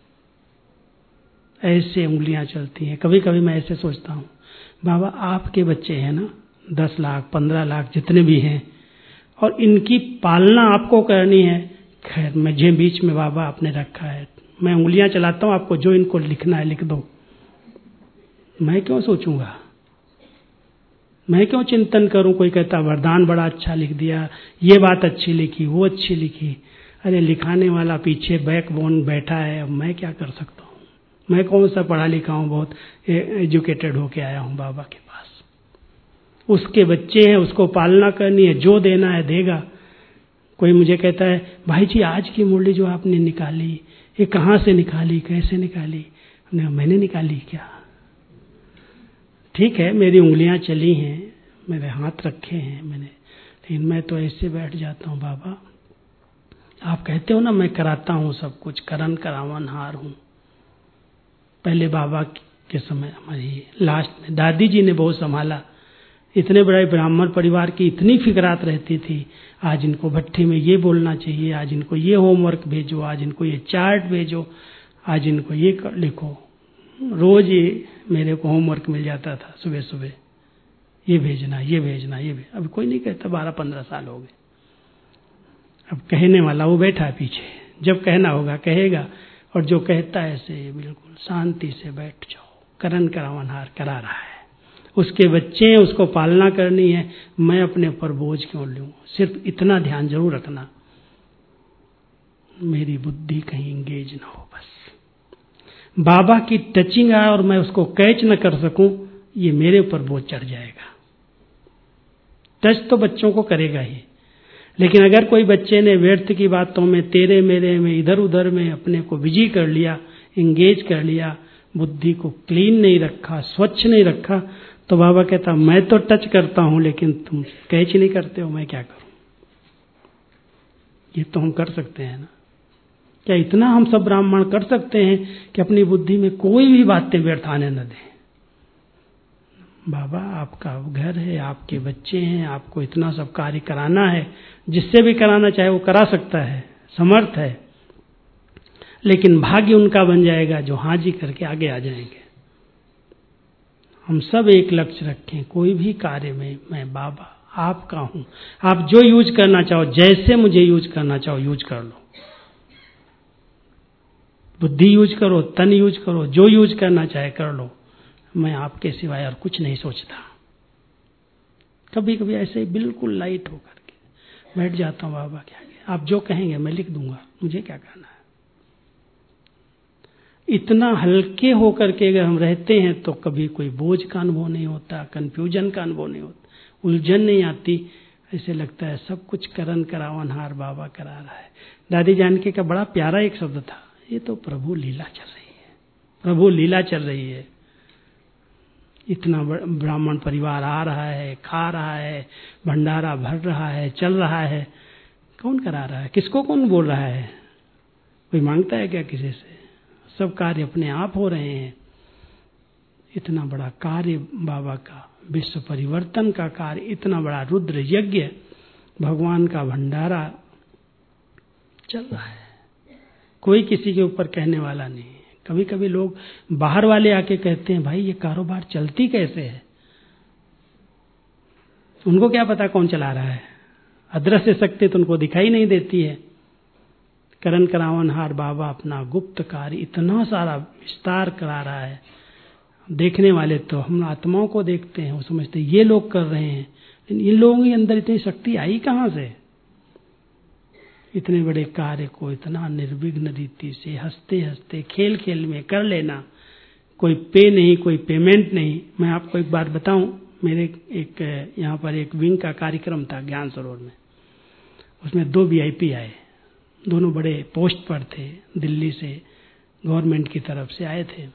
ऐसे उंगलियां चलती हैं। कभी कभी मैं ऐसे सोचता हूँ, बाबा आपके बच्चे हैं ना, 10 लाख 15 लाख जितने भी हैं, और इनकी पालना आपको करनी है। खैर मुझे बीच में बाबा आपने रखा है, मैं उंगलियां चलाता हूँ, आपको जो इनको लिखना है लिख दो। मैं क्यों सोचूंगा, मैं क्यों चिंतन करूं? कोई कहता वरदान बड़ा अच्छा लिख दिया, ये बात अच्छी लिखी, वो अच्छी लिखी। अरे लिखाने वाला पीछे बैकबोन बैठा है, अब मैं क्या कर सकता हूँ? मैं कौन सा पढ़ा लिखा हूँ, बहुत एजुकेटेड होके आया हूँ बाबा के पास। उसके बच्चे हैं, उसको पालना करनी है, जो देना है देगा। कोई मुझे कहता है भाई जी आज की मुरली जो आपने निकाली, ये कहाँ से निकाली, कैसे निकाली? मैंने निकाली क्या? ठीक है मेरी उंगलियां चली हैं, मेरे हाथ रखे हैं मैंने, लेकिन मैं तो ऐसे बैठ जाता हूँ, बाबा आप कहते हो ना मैं कराता हूँ सब कुछ, करन करावन हार हूँ। पहले बाबा के समय हमारी लास्ट में दादी जी ने बहुत संभाला। इतने बड़े ब्राह्मण परिवार की इतनी फिक्रात रहती थी, आज इनको भट्ठी में ये बोलना चाहिए, आज इनको ये होमवर्क भेजो, आज इनको ये चार्ट भेजो, आज इनको ये लिखो। रोज ये मेरे को होमवर्क मिल जाता था सुबह सुबह, ये भेजना ये भेजना ये भेजना। अब कोई नहीं कहता, 12-15 साल हो गए। अब कहने वाला वो बैठा है पीछे, जब कहना होगा कहेगा, और जो कहता है ऐसे बिल्कुल शांति से बैठ जाओ। करन करावन हार करा रहा है, उसके बच्चे हैं, उसको पालना करनी है, मैं अपने ऊपर बोझ क्यों लूं। सिर्फ इतना ध्यान जरूर रखना, मेरी बुद्धि कहीं इंगेज ना हो। बस बाबा की टचिंग आए और मैं उसको कैच न कर सकूं, ये मेरे ऊपर बोझ चढ़ जाएगा। टच तो बच्चों को करेगा ही, लेकिन अगर कोई बच्चे ने व्यर्थ की बातों में, तेरे मेरे में, इधर उधर में अपने को बिजी कर लिया, इंगेज कर लिया, बुद्धि को क्लीन नहीं रखा, स्वच्छ नहीं रखा, तो बाबा कहता मैं तो टच करता हूं लेकिन तुम कैच नहीं करते हो, मैं क्या करूं। ये तो हम कर सकते हैं ना। क्या इतना हम सब ब्राह्मण कर सकते हैं कि अपनी बुद्धि में कोई भी बातें व्यर्थ आने न दें। बाबा आपका घर है, आपके बच्चे हैं, आपको इतना सब कार्य कराना है, जिससे भी कराना चाहे वो करा सकता है, समर्थ है, लेकिन भाग्य उनका बन जाएगा जो हाजी करके आगे आ जाएंगे। हम सब एक लक्ष्य रखें, कोई भी कार्य में मैं बाबा आपका हूं, आप जो यूज करना चाहो, जैसे मुझे यूज करना चाहो यूज कर लो। बुद्धि यूज करो, तन यूज करो, जो यूज करना चाहे कर लो, मैं आपके सिवाय और कुछ नहीं सोचता। कभी कभी ऐसे ही बिल्कुल लाइट होकर के बैठ जाता हूँ, बाबा क्या आप जो कहेंगे मैं लिख दूंगा, मुझे क्या करना है। इतना हल्के होकर के अगर हम रहते हैं तो कभी कोई बोझ का अनुभव नहीं होता, कंफ्यूजन का अनुभव नहीं होता, उलझन नहीं आती। ऐसे लगता है सब कुछ करन करावन हार बाबा करा रहा है। दादी जानकी का बड़ा प्यारा एक शब्द था, ये तो प्रभु लीला चल रही है, प्रभु लीला चल रही है। इतना ब्राह्मण परिवार आ रहा है, खा रहा है, भंडारा भर रहा है, चल रहा है, कौन करा रहा है, किसको कौन बोल रहा है, कोई मांगता है क्या किसी से। सब कार्य अपने आप हो रहे हैं। इतना बड़ा कार्य बाबा का, विश्व परिवर्तन का कार्य, इतना बड़ा रुद्र यज्ञ, भगवान का भंडारा चल रहा है, कोई किसी के ऊपर कहने वाला नहीं है। कभी कभी लोग बाहर वाले आके कहते हैं भाई ये कारोबार चलती कैसे है, उनको क्या पता कौन चला रहा है, अदृश्य शक्ति तो उनको दिखाई नहीं देती है। करन करावन हार बाबा अपना गुप्त कार्य इतना सारा विस्तार करा रहा है, देखने वाले तो हम आत्माओं को देखते हैं, वो समझते ये लोग कर रहे हैं, लेकिन इन लोगों के अंदर इतनी शक्ति आई कहाँ से। इतने बड़े कार्य को इतना निर्विघ्न रीति से हंसते हंसते खेल खेल में कर लेना, कोई पे नहीं, कोई पेमेंट नहीं। मैं आपको एक बात बताऊं, मेरे एक यहाँ पर एक विंग का कार्यक्रम था ज्ञान सरोवर में, उसमें 2 VIP आए, दोनों बड़े पोस्ट पर थे, दिल्ली से गवर्नमेंट की तरफ से आए थे।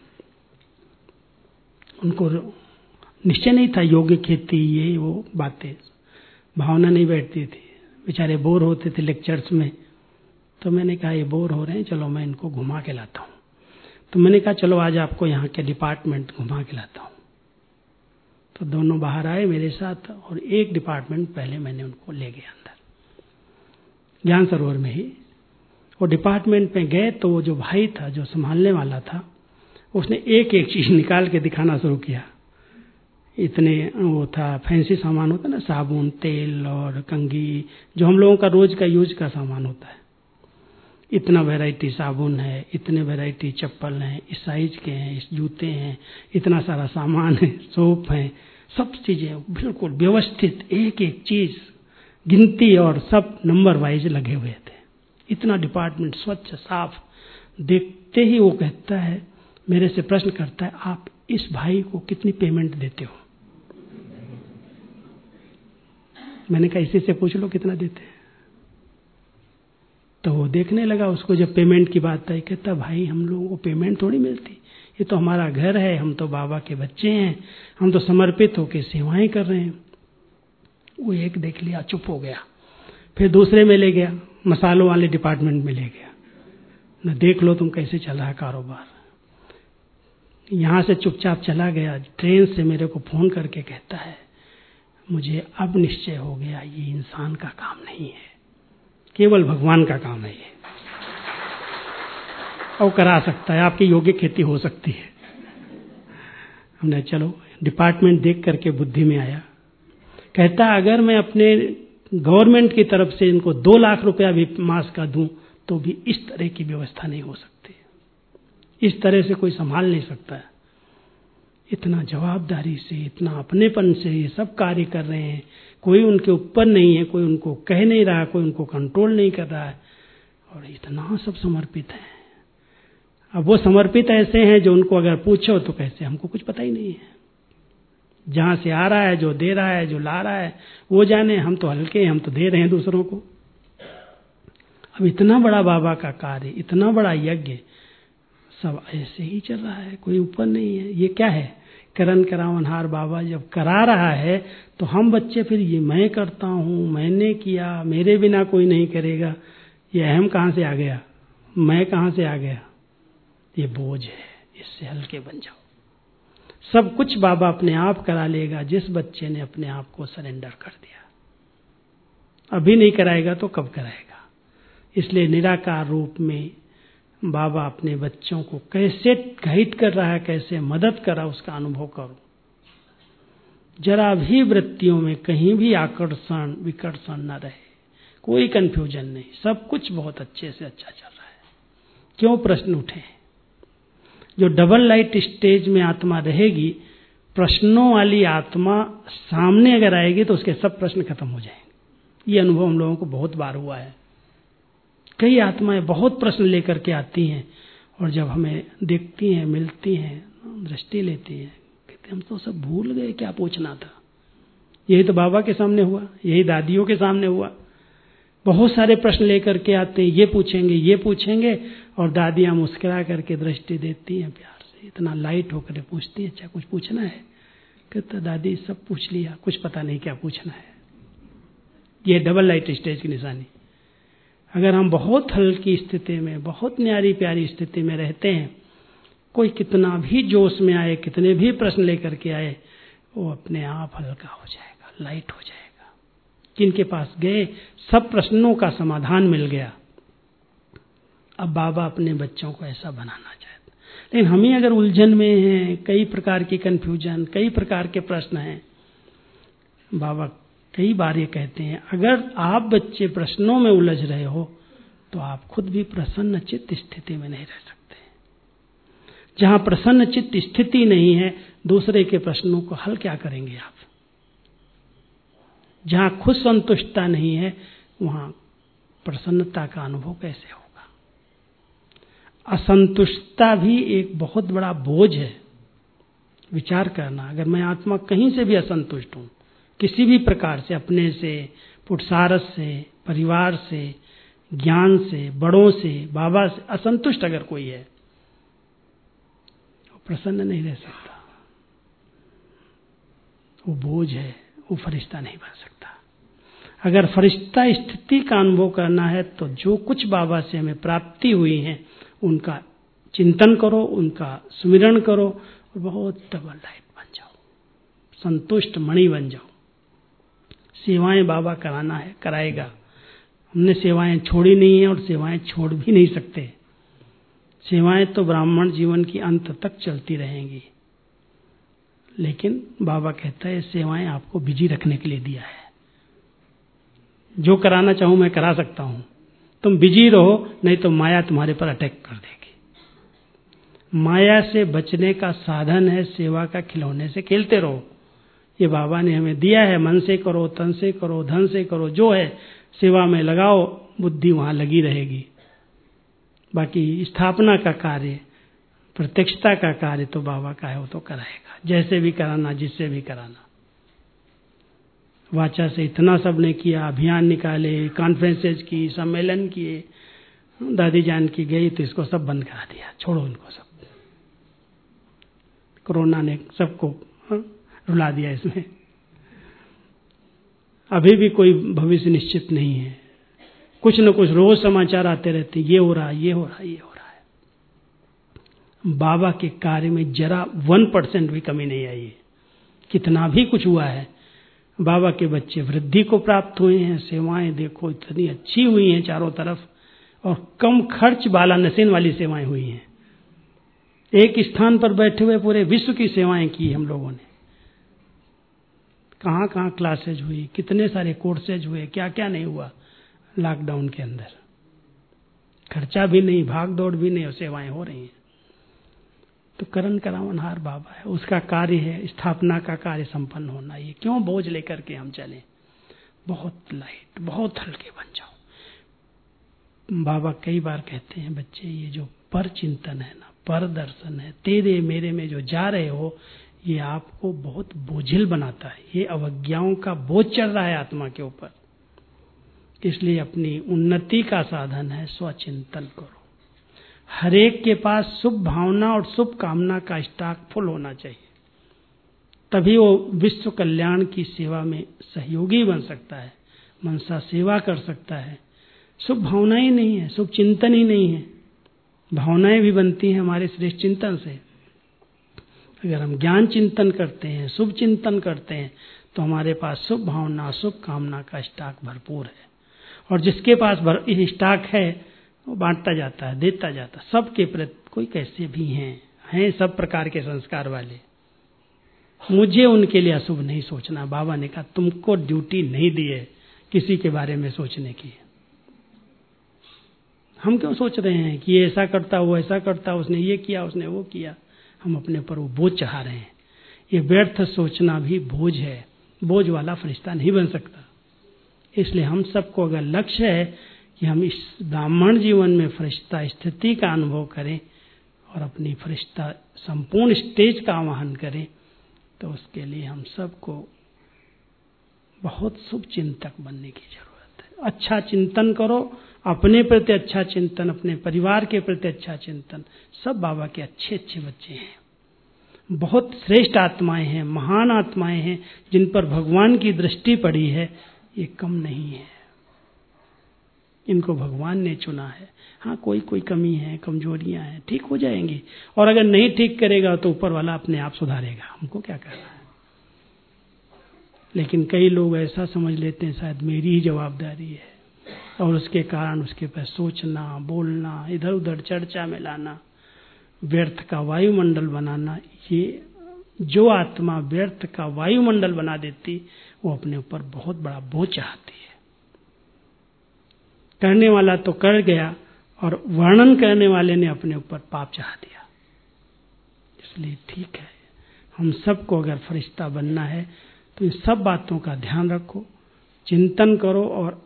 उनको निश्चय नहीं था योग्य खेती ये वो बातें, भावना नहीं बैठती थी, बेचारे बोर होते थे लेक्चर्स में। तो मैंने कहा ये बोर हो रहे हैं, चलो मैं इनको घुमा के लाता हूँ। तो मैंने कहा चलो आज आपको यहाँ के डिपार्टमेंट घुमा के लाता हूँ। तो दोनों बाहर आए मेरे साथ, और एक डिपार्टमेंट पहले मैंने उनको ले गया अंदर ज्ञान सरोवर में ही। वो डिपार्टमेंट में गए तो वो जो भाई था जो संभालने वाला था, उसने एक एक चीज निकाल के दिखाना शुरू किया। इतने वो था फैंसी सामान होता है ना, साबुन, तेल और कंघी, जो हम लोगों का रोज का यूज का सामान होता है। इतना वैरायटी साबुन है, इतने वैरायटी चप्पल हैं, इस साइज के हैं, इस जूते हैं, इतना सारा सामान है, सोप है, सब चीजें बिल्कुल व्यवस्थित, एक एक चीज गिनती और सब नंबर वाइज लगे हुए थे। इतना डिपार्टमेंट स्वच्छ साफ। देखते ही वो कहता है, मेरे से प्रश्न करता है, आप इस भाई को कितनी पेमेंट देते हो। मैंने कहा इसी से पूछ लो कितना देते हैं। तो वो देखने लगा, उसको जब पेमेंट की बात आई, कहता भाई हम लोगों को पेमेंट थोड़ी मिलती, ये तो हमारा घर है, हम तो बाबा के बच्चे हैं, हम तो समर्पित होकर सेवाएं कर रहे हैं। वो एक देख लिया, चुप हो गया। फिर दूसरे में ले गया, मसालों वाले डिपार्टमेंट में ले गया, न देख लो तुम कैसे चल रहा है कारोबार। यहां से चुपचाप चला गया। ट्रेन से मेरे को फोन करके कहता है, मुझे अब निश्चय हो गया ये इंसान का काम नहीं है, केवल भगवान का काम है ये, और करा सकता है, आपकी योग्य खेती हो सकती है। हमने चलो डिपार्टमेंट देख करके बुद्धि में आया। कहता अगर मैं अपने गवर्नमेंट की तरफ से इनको 2 लाख रुपया भी मास का दूं तो भी इस तरह की व्यवस्था नहीं हो सकती, इस तरह से कोई संभाल नहीं सकता है। इतना जवाबदारी से, इतना अपनेपन से ये सब कार्य कर रहे हैं, कोई उनके ऊपर नहीं है, कोई उनको कह नहीं रहा, कोई उनको कंट्रोल नहीं कर रहा है, और इतना सब समर्पित है। अब वो समर्पित ऐसे हैं जो उनको अगर पूछो तो कैसे, हमको कुछ पता ही नहीं है, जहां से आ रहा है, जो दे रहा है, जो ला रहा है वो जाने, हम तो हल्के हैं, हम तो दे रहे हैं दूसरों को। अब इतना बड़ा बाबा का कार्य, इतना बड़ा यज्ञ सब ऐसे ही चल रहा है, कोई ऊपर नहीं है। ये क्या है, करण करावनहार बाबा जब करा रहा है तो हम बच्चे फिर ये मैं करता हूं, मैंने किया, मेरे बिना कोई नहीं करेगा, ये अहम कहां से आ गया, मैं कहां से आ गया, ये बोझ है, इससे हल्के बन जाओ। सब कुछ बाबा अपने आप करा लेगा जिस बच्चे ने अपने आप को सरेंडर कर दिया। अभी नहीं कराएगा तो कब कराएगा। इसलिए निराकार रूप में बाबा अपने बच्चों को कैसे गाइड कर रहा है, कैसे मदद कर रहा है, उसका अनुभव करो। जरा भी वृत्तियों में कहीं भी आकर्षण विकर्षण न रहे, कोई कंफ्यूजन नहीं, सब कुछ बहुत अच्छे से अच्छा चल रहा है। क्यों प्रश्न उठे? जो डबल लाइट स्टेज में आत्मा रहेगी, प्रश्नों वाली आत्मा सामने अगर आएगी तो उसके सब प्रश्न खत्म हो जाएंगे। ये अनुभव हम लोगों को बहुत बार हुआ है। कई आत्माएं बहुत प्रश्न लेकर के आती हैं और जब हमें देखती हैं, मिलती हैं, दृष्टि लेती हैं, कहते हम तो सब भूल गए क्या पूछना था। यही तो बाबा के सामने हुआ, यही दादियों के सामने हुआ। बहुत सारे प्रश्न लेकर के आते हैं, ये पूछेंगे, ये पूछेंगे, और दादियां मुस्कुरा करके दृष्टि देती हैं, प्यार से इतना लाइट होकर पूछती हैं, अच्छा कुछ पूछना है? कहता दादी सब पूछ लिया, कुछ पता नहीं क्या पूछना है। ये डबल लाइट स्टेज की निशानी। अगर हम बहुत हल्की स्थिति में, बहुत न्यारी प्यारी स्थिति में रहते हैं, कोई कितना भी जोश में आए, कितने भी प्रश्न लेकर के आए, वो अपने आप हल्का हो जाएगा, लाइट हो जाएगा। जिनके पास गए सब प्रश्नों का समाधान मिल गया। अब बाबा अपने बच्चों को ऐसा बनाना चाहते, लेकिन हम ही अगर उलझन में हैं, कई प्रकार की कंफ्यूजन, कई प्रकार के प्रश्न हैं। बाबा कई बार ये कहते हैं, अगर आप बच्चे प्रश्नों में उलझ रहे हो तो आप खुद भी प्रसन्न चित्त स्थिति में नहीं रह सकते। जहां प्रसन्न चित्त स्थिति नहीं है, दूसरे के प्रश्नों को हल क्या करेंगे आप? जहां खुद संतुष्टता नहीं है, वहां प्रसन्नता का अनुभव कैसे होगा? असंतुष्टता भी एक बहुत बड़ा बोझ है। विचार करना, अगर मैं आत्मा कहीं से भी असंतुष्ट हूं, किसी भी प्रकार से, अपने से, पुरुषार्थ से, परिवार से, ज्ञान से, बड़ों से, बाबा से असंतुष्ट अगर कोई है, वो प्रसन्न नहीं रह सकता। वो बोझ है, वो फरिश्ता नहीं बन सकता। अगर फरिश्ता स्थिति का अनुभव करना है तो जो कुछ बाबा से हमें प्राप्ति हुई है उनका चिंतन करो, उनका सुमिरन करो और बहुत डबल लाइट बन जाओ, संतुष्ट मणि बन जाओ। सेवाएं बाबा कराना है, कराएगा। हमने सेवाएं छोड़ी नहीं है और सेवाएं छोड़ भी नहीं सकते। सेवाएं तो ब्राह्मण जीवन की अंत तक चलती रहेंगी, लेकिन बाबा कहता है सेवाएं आपको बिजी रखने के लिए दिया है। जो कराना चाहूं मैं करा सकता हूं, तुम बिजी रहो, नहीं तो माया तुम्हारे पर अटैक कर देगी। माया से बचने का साधन है सेवा का खिलौने से खेलते रहो। ये बाबा ने हमें दिया है, मन से करो, तन से करो, धन से करो, जो है सेवा में लगाओ, बुद्धि वहां लगी रहेगी। बाकी स्थापना का कार्य, प्रत्यक्षता का कार्य तो बाबा का है, वो तो कराएगा, जैसे भी कराना, जिससे भी कराना। वाचा से इतना सबने किया, अभियान निकाले, कॉन्फ्रेंसेज की, सम्मेलन किए, दादी जान की गई तो इसको सब बंद करा दिया, छोड़ो इनको सब। कोरोना ने सबको रुला दिया इसमें। अभी भी कोई भविष्य निश्चित नहीं है। कुछ न कुछ रोज समाचार आते रहते हैं, ये हो रहा है, ये हो रहा है, ये हो रहा है। बाबा के कार्य में जरा 1% भी कमी नहीं आई है। कितना भी कुछ हुआ है, बाबा के बच्चे वृद्धि को प्राप्त हुए हैं। सेवाएं देखो इतनी अच्छी हुई हैं चारों तरफ, और कम खर्च बाला नसीन वाली सेवाएं हुई हैं। एक स्थान पर बैठे हुए पूरे विश्व की सेवाएं की हम लोगों ने। कहाँ कहाँ क्लासेज हुई, कितने सारे कोर्सेज हुए, क्या क्या नहीं हुआ लॉकडाउन के अंदर। खर्चा भी नहीं, भाग दौड़ भी नहीं, और सेवाएं हो रही हैं। तो करण करावनहार बाबा है, उसका कार्य है स्थापना का कार्य संपन्न होना। ये क्यों बोझ लेकर के हम चलें? बहुत लाइट, बहुत हल्के बन जाओ। बाबा कई बार कहते हैं, बच्चे ये जो पर चिंतन है ना, पर दर्शन है, तेरे मेरे में जो जा रहे हो, ये आपको बहुत बोझिल बनाता है। ये अवज्ञाओं का बोझ चढ़ रहा है आत्मा के ऊपर। इसलिए अपनी उन्नति का साधन है स्वचिंतन करो। हरेक के पास शुभ भावना और शुभ कामना का स्टॉक फुल होना चाहिए, तभी वो विश्व कल्याण की सेवा में सहयोगी बन सकता है, मनसा सेवा कर सकता है। शुभ भावना ही नहीं है, शुभ चिंतन ही नहीं है। भावनाएं भी बनती हैं हमारे श्रेष्ठ चिंतन से। अगर हम ज्ञान चिंतन करते हैं, शुभ चिंतन करते हैं, तो हमारे पास शुभ भावना, शुभ कामना का स्टॉक भरपूर है। और जिसके पास स्टॉक है वो बांटता जाता है, देता जाता है सबके प्रति। कोई कैसे भी हैं सब प्रकार के संस्कार वाले। मुझे उनके लिए अशुभ नहीं सोचना। बाबा ने कहा तुमको ड्यूटी नहीं दी है किसी के बारे में सोचने की। हम क्यों सोच रहे हैं कि ये ऐसा करता, वो ऐसा करता, उसने ये किया, उसने वो किया। हम अपने पर वो बोझ चढ़ा रहे हैं। ये व्यर्थ सोचना भी बोझ है। बोझ वाला फरिश्ता नहीं बन सकता। इसलिए हम सबको अगर लक्ष्य है कि हम इस ब्राह्मण जीवन में फरिश्ता स्थिति का अनुभव करें और अपनी फरिश्ता संपूर्ण स्टेज का आवाहन करें, तो उसके लिए हम सबको बहुत शुभ चिंतक बनने की जरूरत है। अच्छा चिंतन करो, अपने प्रति अच्छा चिंतन, अपने परिवार के प्रति अच्छा चिंतन। सब बाबा के अच्छे अच्छे बच्चे हैं, बहुत श्रेष्ठ आत्माएं हैं, महान आत्माएं हैं, जिन पर भगवान की दृष्टि पड़ी है। ये कम नहीं है, इनको भगवान ने चुना है। हाँ, कोई कोई कमी है, कमजोरियां हैं, ठीक हो जाएंगी। और अगर नहीं ठीक करेगा तो ऊपर वाला अपने आप सुधारेगा, हमको क्या करना है। लेकिन कई लोग ऐसा समझ लेते हैं शायद मेरी ही जवाबदारी है, और उसके कारण उसके पर सोचना, बोलना, इधर उधर चर्चा में लाना, व्यर्थ का वायुमंडल बनाना। ये जो आत्मा व्यर्थ का वायुमंडल बना देती, वो अपने ऊपर बहुत बड़ा बोझ चाहती है। करने वाला तो कर गया, और वर्णन करने वाले ने अपने ऊपर पाप चाह दिया। इसलिए ठीक है, हम सबको अगर फरिश्ता बनना है तो इन सब बातों का ध्यान रखो, चिंतन करो, और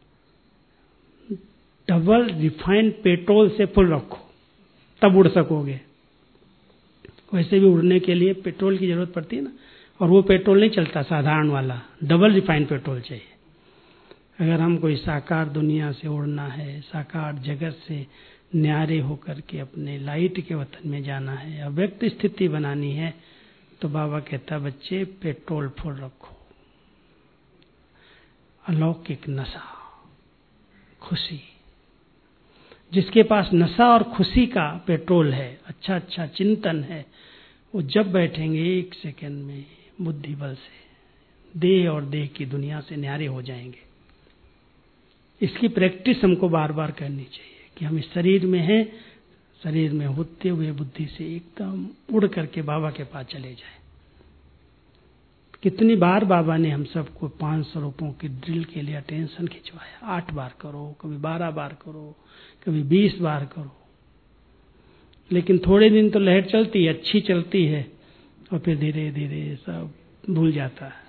डबल रिफाइंड पेट्रोल से फुल रखो, तब उड़ सकोगे। वैसे भी उड़ने के लिए पेट्रोल की जरूरत पड़ती है ना, और वो पेट्रोल नहीं चलता साधारण वाला, डबल रिफाइंड पेट्रोल चाहिए। अगर हम कोई साकार दुनिया से उड़ना है, साकार जगत से न्यारे होकर के अपने लाइट के वतन में जाना है, अव्यक्त स्थिति बनानी है, तो बाबा कहता बच्चे पेट्रोल फुल रखो। अलौकिक नशा, खुशी। जिसके पास नशा और खुशी का पेट्रोल है, अच्छा अच्छा चिंतन है, वो जब बैठेंगे एक सेकंड में बुद्धि बल से देह और देह की दुनिया से न्यारे हो जाएंगे। इसकी प्रैक्टिस हमको बार बार करनी चाहिए कि हम इस शरीर में हैं, शरीर में होते हुए बुद्धि से एकदम उड़ करके बाबा के पास चले जाए। कितनी बार बाबा ने हम सबको 500 रुपयों की ड्रिल के लिए अटेंशन खिंचवाया। 8 बार करो, कभी 12 बार करो, कभी 20 बार करो। लेकिन थोड़े दिन तो लहर चलती है, अच्छी चलती है, और फिर धीरे धीरे सब भूल जाता है।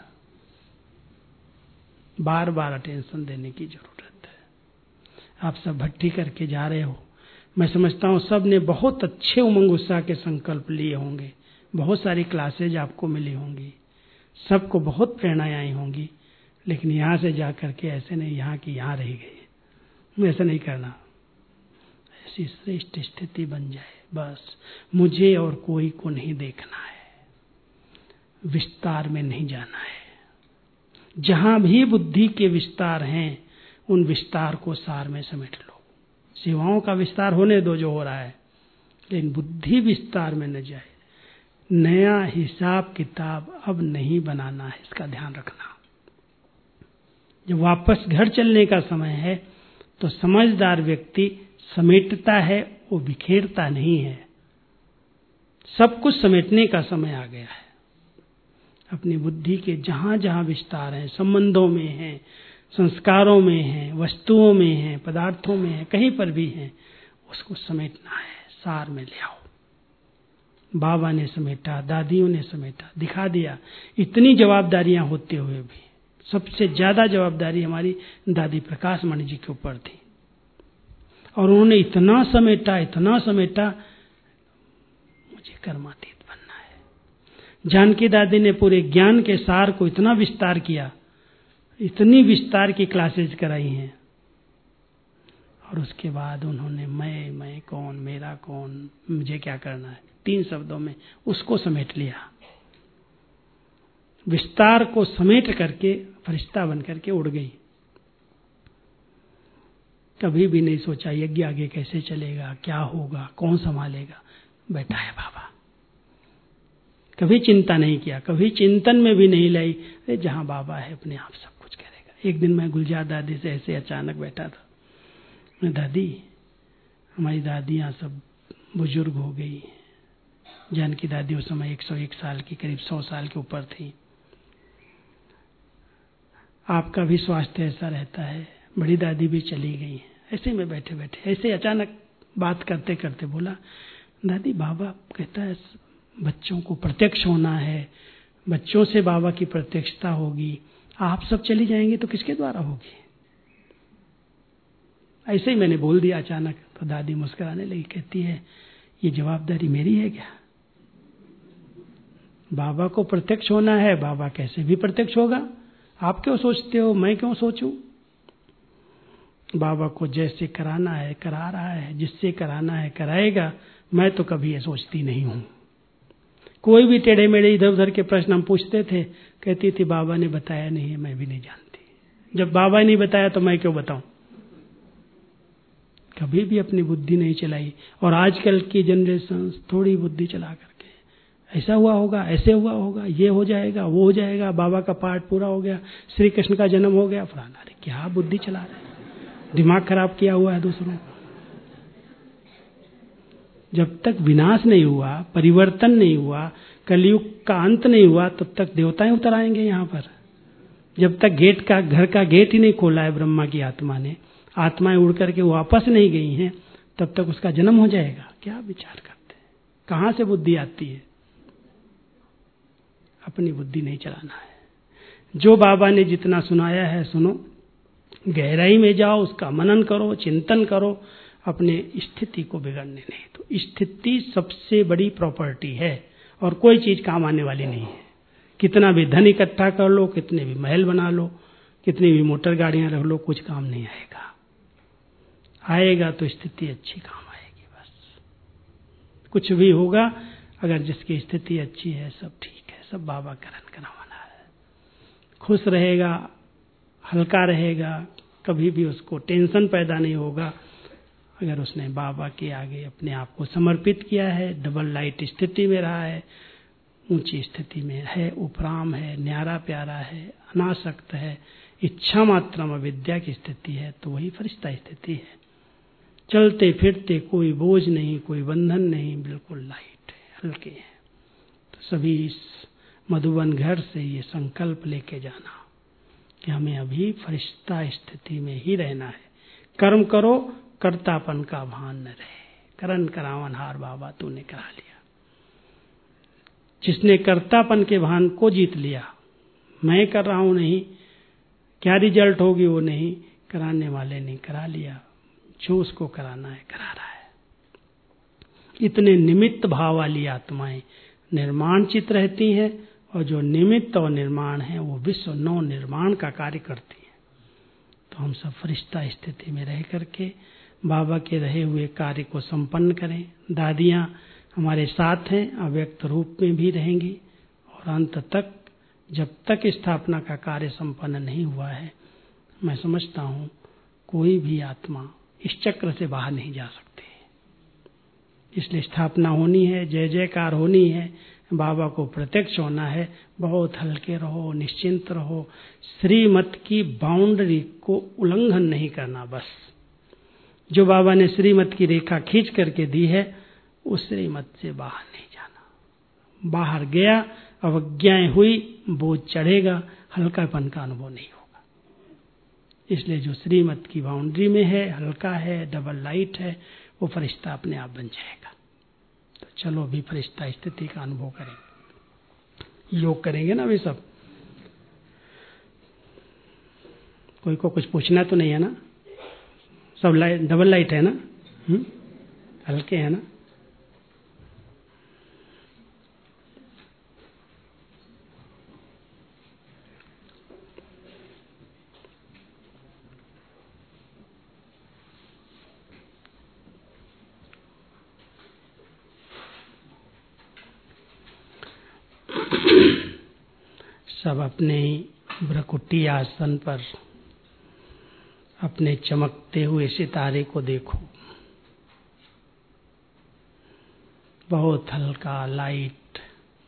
बार बार अटेंशन देने की जरूरत है। आप सब भट्टी करके जा रहे हो, मैं समझता हूँ सब ने बहुत अच्छे उमंग उत्साह के संकल्प लिए होंगे, बहुत सारी क्लासेज आपको मिली होंगी, सबको बहुत प्रेरणाएं आई होंगी। लेकिन यहाँ से जा करके ऐसे नहीं यहाँ की यहाँ रह गई, ऐसा नहीं करना। ऐसी श्रेष्ठ स्थिति बन जाए, बस मुझे और कोई को नहीं देखना है, विस्तार में नहीं जाना है, जहां भी बुद्धि के विस्तार हैं उन विस्तार को सार में समेट लो। सेवाओं का विस्तार होने दो जो हो रहा है, लेकिन बुद्धि विस्तार में न जाए। नया हिसाब किताब अब नहीं बनाना है, इसका ध्यान रखना। जब वापस घर चलने का समय है तो समझदार व्यक्ति समेटता है, वो बिखेरता नहीं है। सब कुछ समेटने का समय आ गया है। अपनी बुद्धि के जहां जहां विस्तार है, संबंधों में है, संस्कारों में है, वस्तुओं में है, पदार्थों में है, कहीं पर भी है, उसको समेटना है, सार में ले आओ। बाबा ने समेटा, दादियों ने समेटा, दिखा दिया। इतनी जवाबदारियां होते हुए भी सबसे ज्यादा जवाबदारी हमारी दादी प्रकाश मणि जी के ऊपर थी, और उन्होंने इतना समेटा, मुझे कर्मातीत बनना है। जानकी दादी ने पूरे ज्ञान के सार को इतना विस्तार किया, इतनी विस्तार की क्लासेज कराई हैं, और उसके बाद उन्होंने मैं कौन, मेरा कौन, मुझे क्या करना है, 3 शब्दों में उसको समेट लिया। विस्तार को समेट करके फरिश्ता बन करके उड़ गई। कभी भी नहीं सोचा यज्ञ आगे कैसे चलेगा, क्या होगा, कौन संभालेगा। बैठा है बाबा, कभी चिंता नहीं किया, कभी चिंतन में भी नहीं लाई। अरे जहां बाबा है अपने आप सब कुछ करेगा। एक दिन मैं गुलजार दादी से ऐसे अचानक बैठा था। मैं, दादी, हमारी दादियां सब बुजुर्ग हो गई। जानकी दादी उस समय 101 साल की, करीब 100 साल के ऊपर थी। आपका भी स्वास्थ्य ऐसा रहता है, बड़ी दादी भी चली गई। ऐसे में बैठे बैठे ऐसे अचानक बात करते करते बोला, दादी बाबा कहता है बच्चों को प्रत्यक्ष होना है, बच्चों से बाबा की प्रत्यक्षता होगी, आप सब चली जाएंगे तो किसके द्वारा होगी। ऐसे ही मैंने बोल दिया अचानक। तो दादी मुस्कुराने लगी, कहती है ये जवाबदारी मेरी है क्या? बाबा को प्रत्यक्ष होना है, बाबा कैसे भी प्रत्यक्ष होगा, आप क्यों सोचते हो, मैं क्यों सोचूं। बाबा को जैसे कराना है करा रहा है, जिससे कराना है कराएगा। मैं तो कभी ये सोचती नहीं हूं। कोई भी टेढ़े मेढ़े इधर उधर के प्रश्न हम पूछते थे, कहती थी बाबा ने बताया नहीं है, मैं भी नहीं जानती। जब बाबा ने बताया तो मैं क्यों बताऊं। कभी भी अपनी बुद्धि नहीं चलाई। और आजकल की जनरेशन थोड़ी बुद्धि चला करके ऐसा हुआ होगा, ऐसे हुआ होगा, ये हो जाएगा, वो हो जाएगा, बाबा का पाठ पूरा हो गया, श्री कृष्ण का जन्म हो गया, फलाना। अरे क्या बुद्धि चला रहे हैं, दिमाग खराब किया हुआ है दूसरों का। जब तक विनाश नहीं हुआ, परिवर्तन नहीं हुआ, कलयुग का अंत नहीं हुआ, तब तक देवताएं उतर आएंगे यहाँ पर। जब तक घर का गेट ही नहीं खोला है ब्रह्मा की आत्मा ने, आत्माएं उड़ करके वापस नहीं गई हैं, तब तक उसका जन्म हो जाएगा। क्या विचार करते हैं, कहां से बुद्धि आती है। अपनी बुद्धि नहीं चलाना है। जो बाबा ने जितना सुनाया है सुनो, गहराई में जाओ, उसका मनन करो, चिंतन करो, अपने स्थिति को बिगड़ने नहीं। तो स्थिति सबसे बड़ी प्रॉपर्टी है और कोई चीज काम आने वाली नहीं है। कितना भी धन इकट्ठा कर लो, कितने भी महल बना लो, कितनी भी मोटर गाड़ियां रख लो, कुछ काम नहीं आएगा। आएगा तो स्थिति अच्छी काम आएगी बस। कुछ भी होगा अगर जिसकी स्थिति अच्छी है, सब ठीक है, सब बाबा करण करावाना है। खुश रहेगा, हल्का रहेगा, कभी भी उसको टेंशन पैदा नहीं होगा अगर उसने बाबा के आगे अपने आप को समर्पित किया है। डबल लाइट स्थिति में रहा है, ऊंची स्थिति में है, उपराम है, न्यारा प्यारा है, अनासक्त है, इच्छा मात्र में विद्या की स्थिति है, तो वही फरिश्ता स्थिति है। चलते फिरते कोई बोझ नहीं, कोई बंधन नहीं, बिल्कुल लाइट है, हल्के हैं। तो सभी इस मधुबन घर से ये संकल्प लेके जाना कि हमें अभी फरिश्ता स्थिति में ही रहना है। कर्म करो, कर्तापन का भान न रहे। करण करावन हार बाबा तूने करा लिया। जिसने कर्तापन के भान को जीत लिया, मैं कर रहा हूं नहीं, क्या रिजल्ट होगी वो नहीं, कराने वाले ने करा लिया, जो उसको कराना है करा रहा है। इतने निमित्त भाव वाली आत्माएं निर्माण चित रहती हैं, और जो निमित्त और निर्माण है वो विश्व नव निर्माण का कार्य करती है। तो हम सब फरिश्ता स्थिति में रह करके बाबा के रहे हुए कार्य को संपन्न करें। दादियां हमारे साथ हैं, अव्यक्त रूप में भी रहेंगी, और अंत तक जब तक स्थापना का कार्य संपन्न नहीं हुआ है, मैं समझता हूँ कोई भी आत्मा इस चक्र से बाहर नहीं जा सकती। इसलिए स्थापना होनी है, जय जयकार होनी है, बाबा को प्रत्यक्ष होना है। बहुत हल्के रहो, निश्चिंत रहो, श्रीमत की बाउंड्री को उल्लंघन नहीं करना। बस जो बाबा ने श्रीमत की रेखा खींच करके दी है, उस श्रीमत से बाहर नहीं जाना। बाहर गया, अवज्ञाएं हुई, बोझ चढ़ेगा, हल्कापन का अनुभव नहीं होगा। इसलिए जो श्रीमत की बाउंड्री में है, हल्का है, डबल लाइट है, वो फरिश्ता अपने आप बन जाएगा। तो चलो अभी फरिश्ता स्थिति का अनुभव करेंगे, योग करेंगे ना अभी सब। कोई को कुछ पूछना तो नहीं है ना? सब लाइट, डबल लाइट है ना? हल्के है ना? सब अपने भ्रकुटी आसन पर अपने चमकते हुए सितारे को देखो। बहुत हल्का लाइट,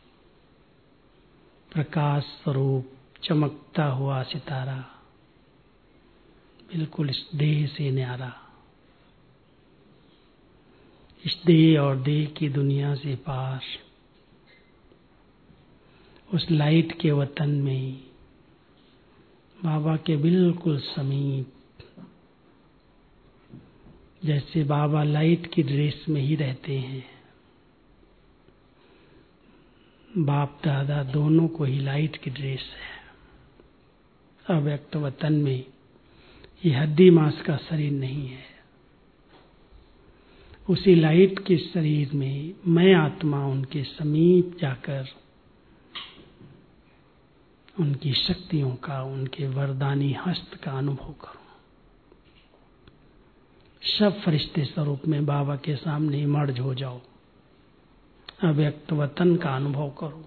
प्रकाश स्वरूप चमकता हुआ सितारा, बिल्कुल इस देह से न्यारा, इस देह और देह की दुनिया से पार, उस लाइट के वतन में, बाबा के बिल्कुल समीप। जैसे बाबा लाइट की ड्रेस में ही रहते हैं, बाप दादा दोनों को ही लाइट की ड्रेस है। अव्यक्त वतन में ये हड्डी मांस का शरीर नहीं है। उसी लाइट के शरीर में मैं आत्मा उनके समीप जाकर उनकी शक्तियों का, उनके वरदानी हस्त का अनुभव करूं। सब फरिश्ते स्वरूप में बाबा के सामने मर्ज हो जाओ, अव्यक्त वतन का अनुभव करो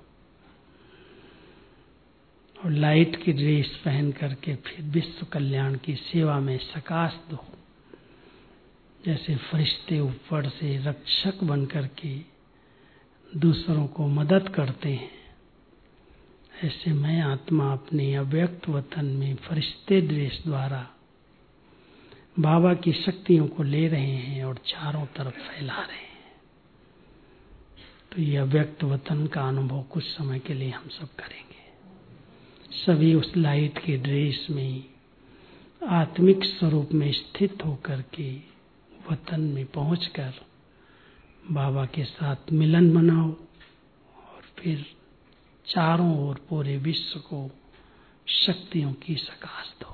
और लाइट की ड्रेस पहन करके फिर विश्व कल्याण की सेवा में सकाश दो। जैसे फरिश्ते ऊपर से रक्षक बन करके दूसरों को मदद करते हैं, ऐसे मैं आत्मा अपने अव्यक्त वतन में फरिश्ते ड्रेस द्वारा बाबा की शक्तियों को ले रहे हैं और चारों तरफ फैला रहे हैं। तो ये अव्यक्त वतन का अनुभव कुछ समय के लिए हम सब करेंगे। सभी उस लाइट के ड्रेस में आत्मिक स्वरूप में स्थित होकर के वतन में पहुंचकर बाबा के साथ मिलन बनाओ और फिर चारों ओर पूरे विश्व को शक्तियों की सकाश दो।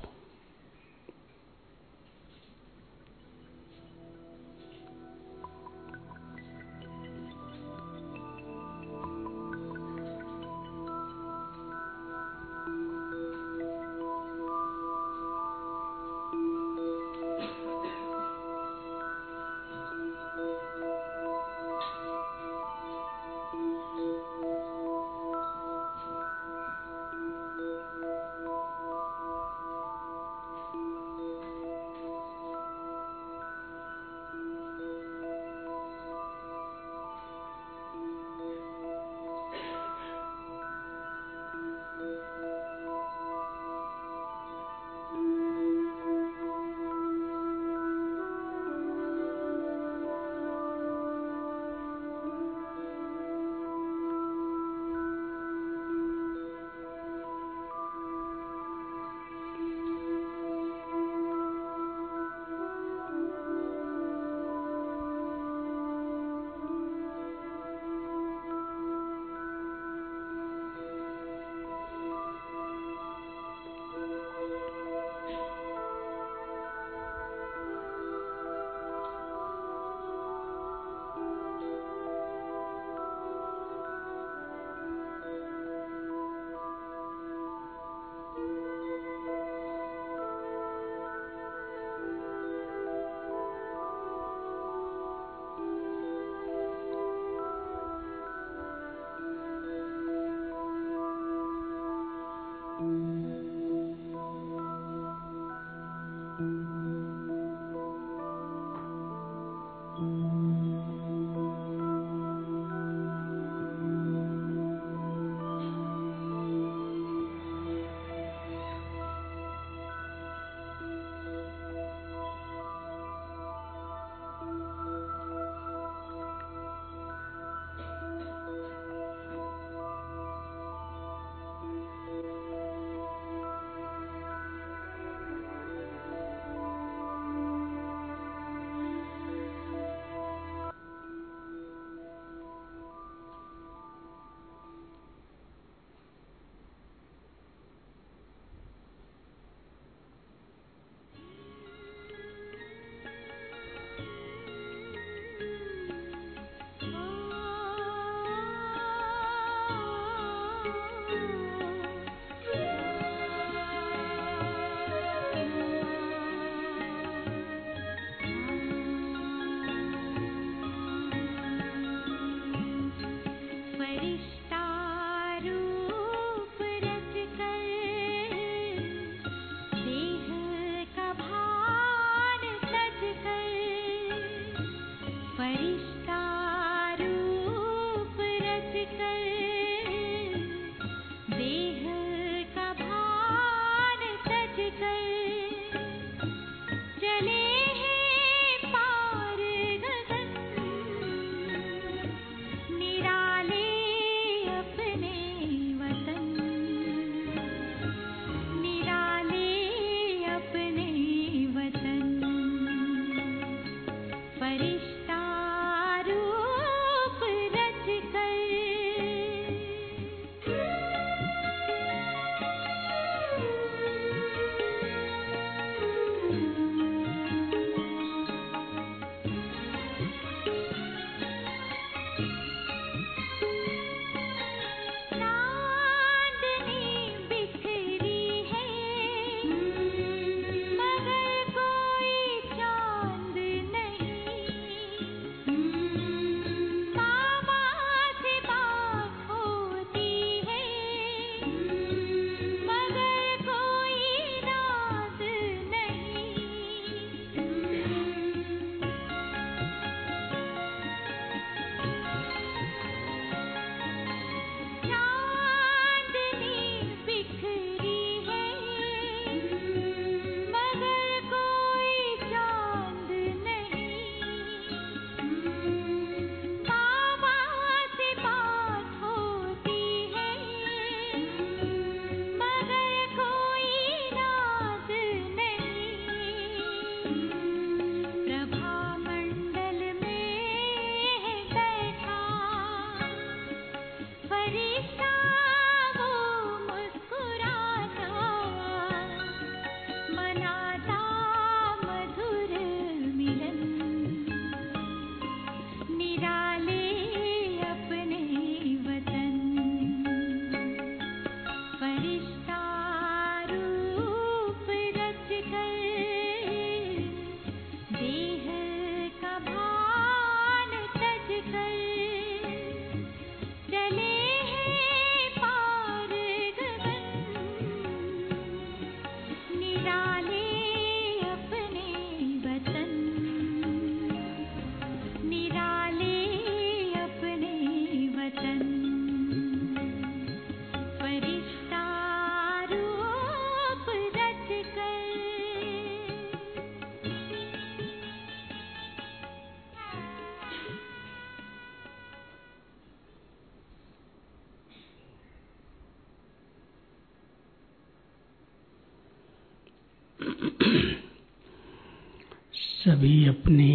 सभी अपने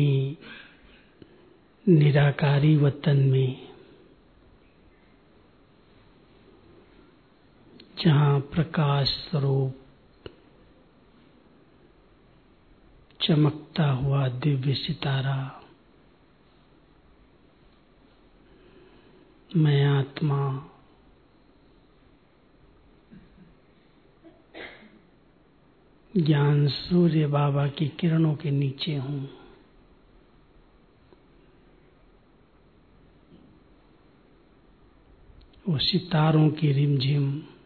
निराकारी वतन में, जहाँ प्रकाश स्वरूप चमकता हुआ दिव्य सितारा, मैं आत्मा ज्ञान सूर्य बाबा की किरणों के नीचे हूँ। वो सितारों की रिमझिम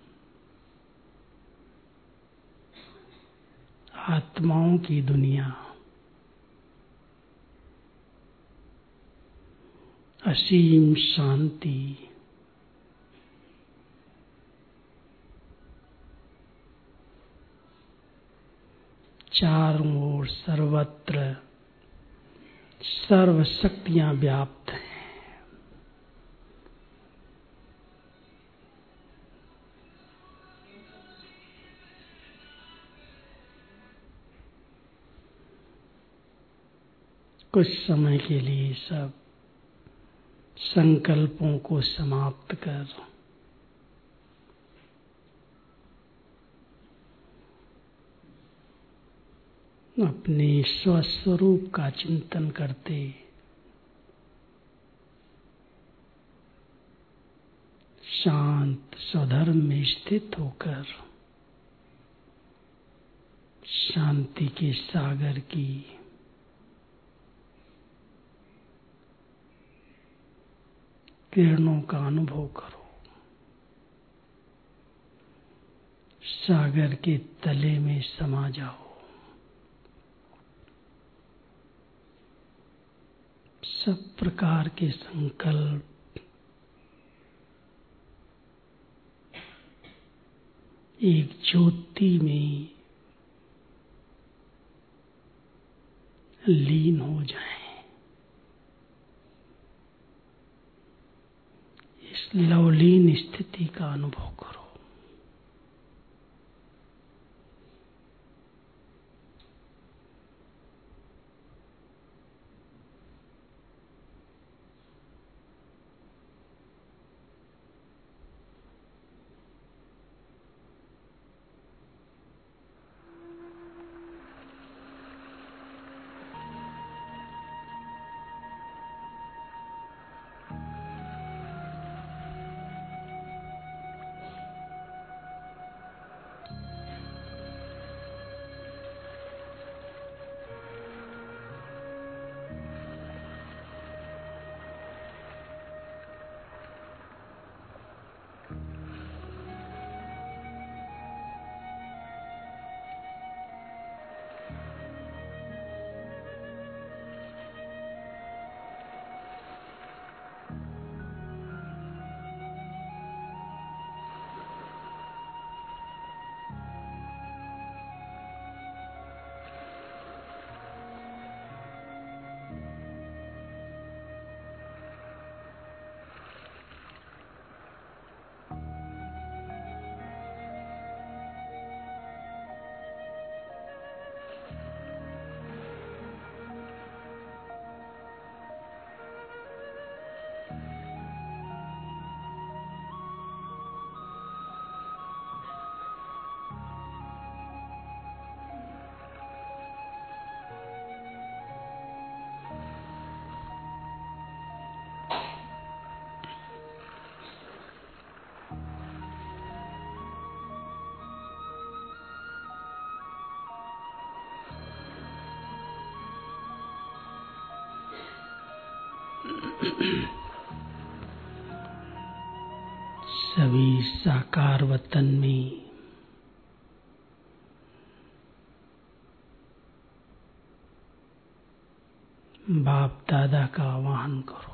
आत्माओं की दुनिया, असीम शांति, चारों ओर सर्वत्र सर्व शक्तियां व्याप्त हैं। कुछ समय के लिए सब संकल्पों को समाप्त कर अपने स्वस्वरूप का चिंतन करते शांत स्वधर्म में स्थित होकर शांति के सागर की किरणों का अनुभव करो। सागर के तले में समा जाओ। सब प्रकार के संकल्प एक ज्योति में लीन हो जाएं। इस लवलीन स्थिति का अनुभव करो। सभी साकार वतन में बाप दादा का आह्वान करो।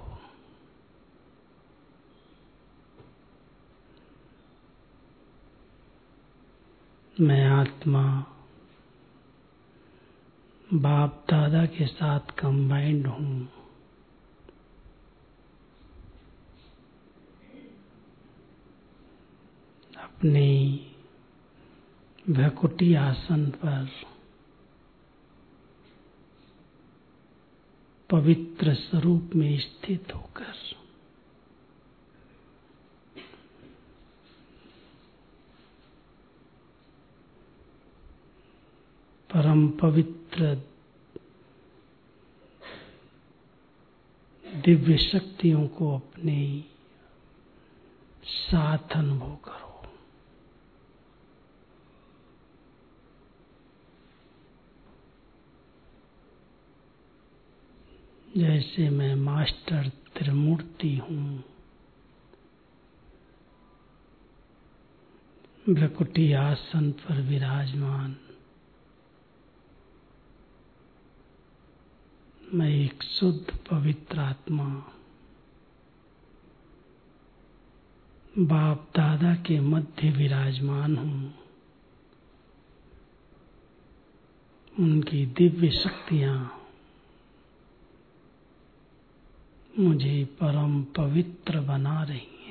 मैं आत्मा बाप दादा के साथ कंबाइंड हूँ। अपने भैकुटी आसन पर पवित्र स्वरूप में स्थित होकर परम पवित्र दिव्य शक्तियों को अपने साथ अनुभव करो। जैसे मैं मास्टर त्रिमूर्ति हूँ, भ्रकुटी आसन पर विराजमान, मैं एक शुद्ध पवित्र आत्मा बाप दादा के मध्य विराजमान हूँ। उनकी दिव्य शक्तियाँ मुझे परम पवित्र बना रही हैं।